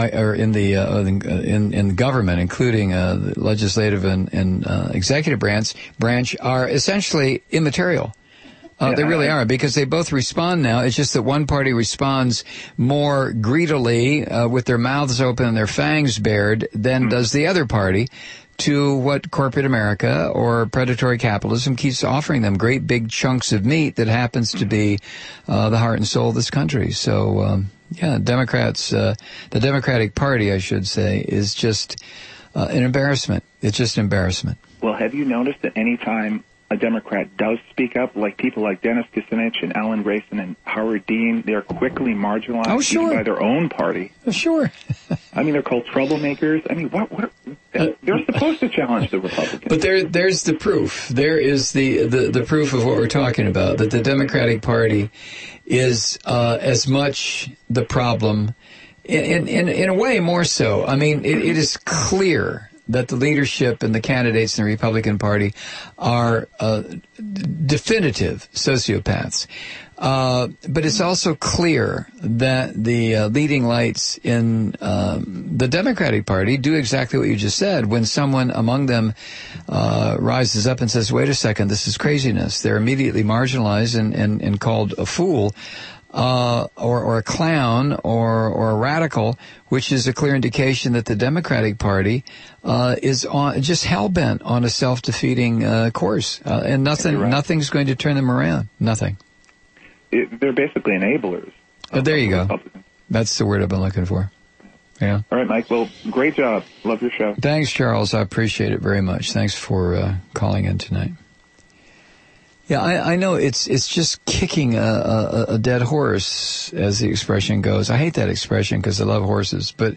in government, including the legislative and executive branch, are essentially immaterial. They really are, because they both respond now. It's just that one party responds more greedily with their mouths open and their fangs bared than does the other party to what corporate America or predatory capitalism keeps offering them, great big chunks of meat that happens to be the heart and soul of this country. So, Democrats, the Democratic Party, I should say, is just an embarrassment. It's just embarrassment. Well, have you noticed that any time a Democrat does speak up, like people like Dennis Kucinich and Alan Grayson and Howard Dean, they're quickly marginalized even by their own party. Sure. I mean, they're called troublemakers. I mean, they're supposed to challenge the Republicans. But there's the proof. There is the proof of what we're talking about, that the Democratic Party is as much the problem, in a way more so. I mean, it is clear that the leadership and the candidates in the Republican Party are definitive sociopaths. But it's also clear that the leading lights in the Democratic Party do exactly what you just said. When someone among them rises up and says, wait a second, this is craziness, they're immediately marginalized and called a fool. Or a clown or a radical, which is a clear indication that the Democratic Party is just hell-bent on a self-defeating course. And nothing's going to turn them around. Nothing. They're basically enablers. There you go. That's the word I've been looking for. Yeah. All right, Mike. Well, great job. Love your show. Thanks, Charles. I appreciate it very much. Thanks for calling in tonight. Yeah, I know it's just kicking a dead horse, as the expression goes. I hate that expression because I love horses, but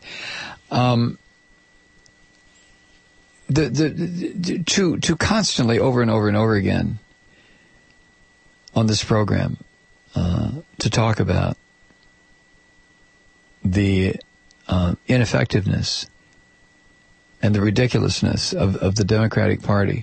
to constantly over and over and over again on this program to talk about the ineffectiveness and the ridiculousness of the Democratic Party.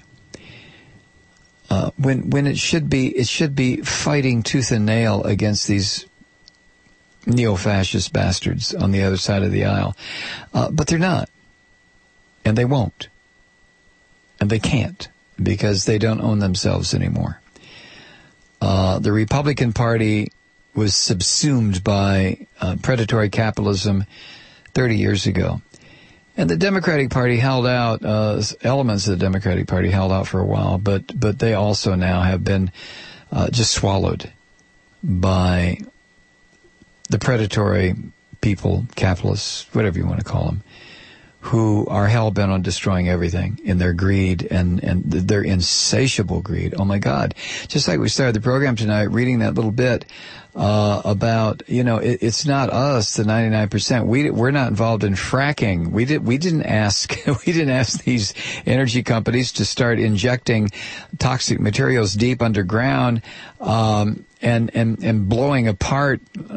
When it should be fighting tooth and nail against these neo-fascist bastards on the other side of the aisle. But they're not. And they won't. And they can't, because they don't own themselves anymore. The Republican Party was subsumed by predatory capitalism 30 years ago. And the Democratic Party held out, elements of the Democratic Party held out for a while, but they also now have been just swallowed by the predatory people, capitalists, whatever you want to call them, who are hell-bent on destroying everything in their greed and their insatiable greed. Oh, my God. Just like we started the program tonight, reading that little bit about, it's not us, the 99%. We're not involved in fracking. We didn't ask these energy companies to start injecting toxic materials deep underground, and blowing apart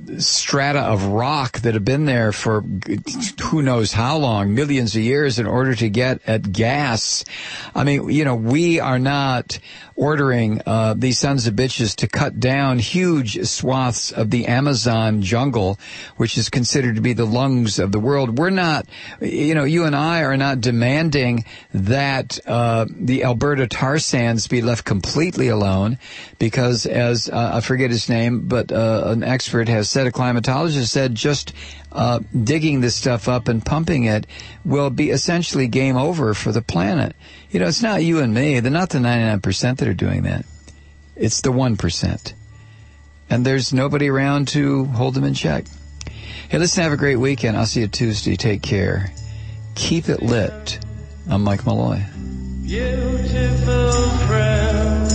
strata of rock that have been there for who knows how long, millions of years, in order to get at gas. I mean, we are not ordering these sons of bitches to cut down huge swaths of the Amazon jungle, which is considered to be the lungs of the world. We're not, you and I are not demanding that the Alberta tar sands be left completely alone, because as I forget his name, but an expert has said, a climatologist said, just digging this stuff up and pumping it will be essentially game over for the planet. It's not you and me. They're not the 99% that are doing that. It's the 1%. And there's nobody around to hold them in check. Hey, listen, have a great weekend. I'll see you Tuesday. Take care. Keep it lit. I'm Mike Malloy. Beautiful friend,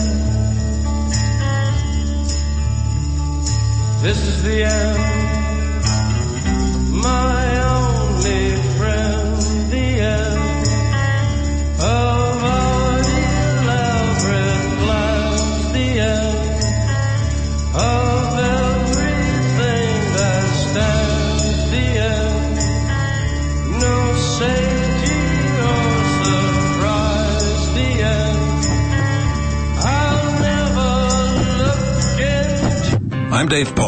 this is the end. My only friend, the end of our elaborate plans, the end of everything that stands, the end. No safety or surprise, the end. I'll never look into. I'm Dave Paul.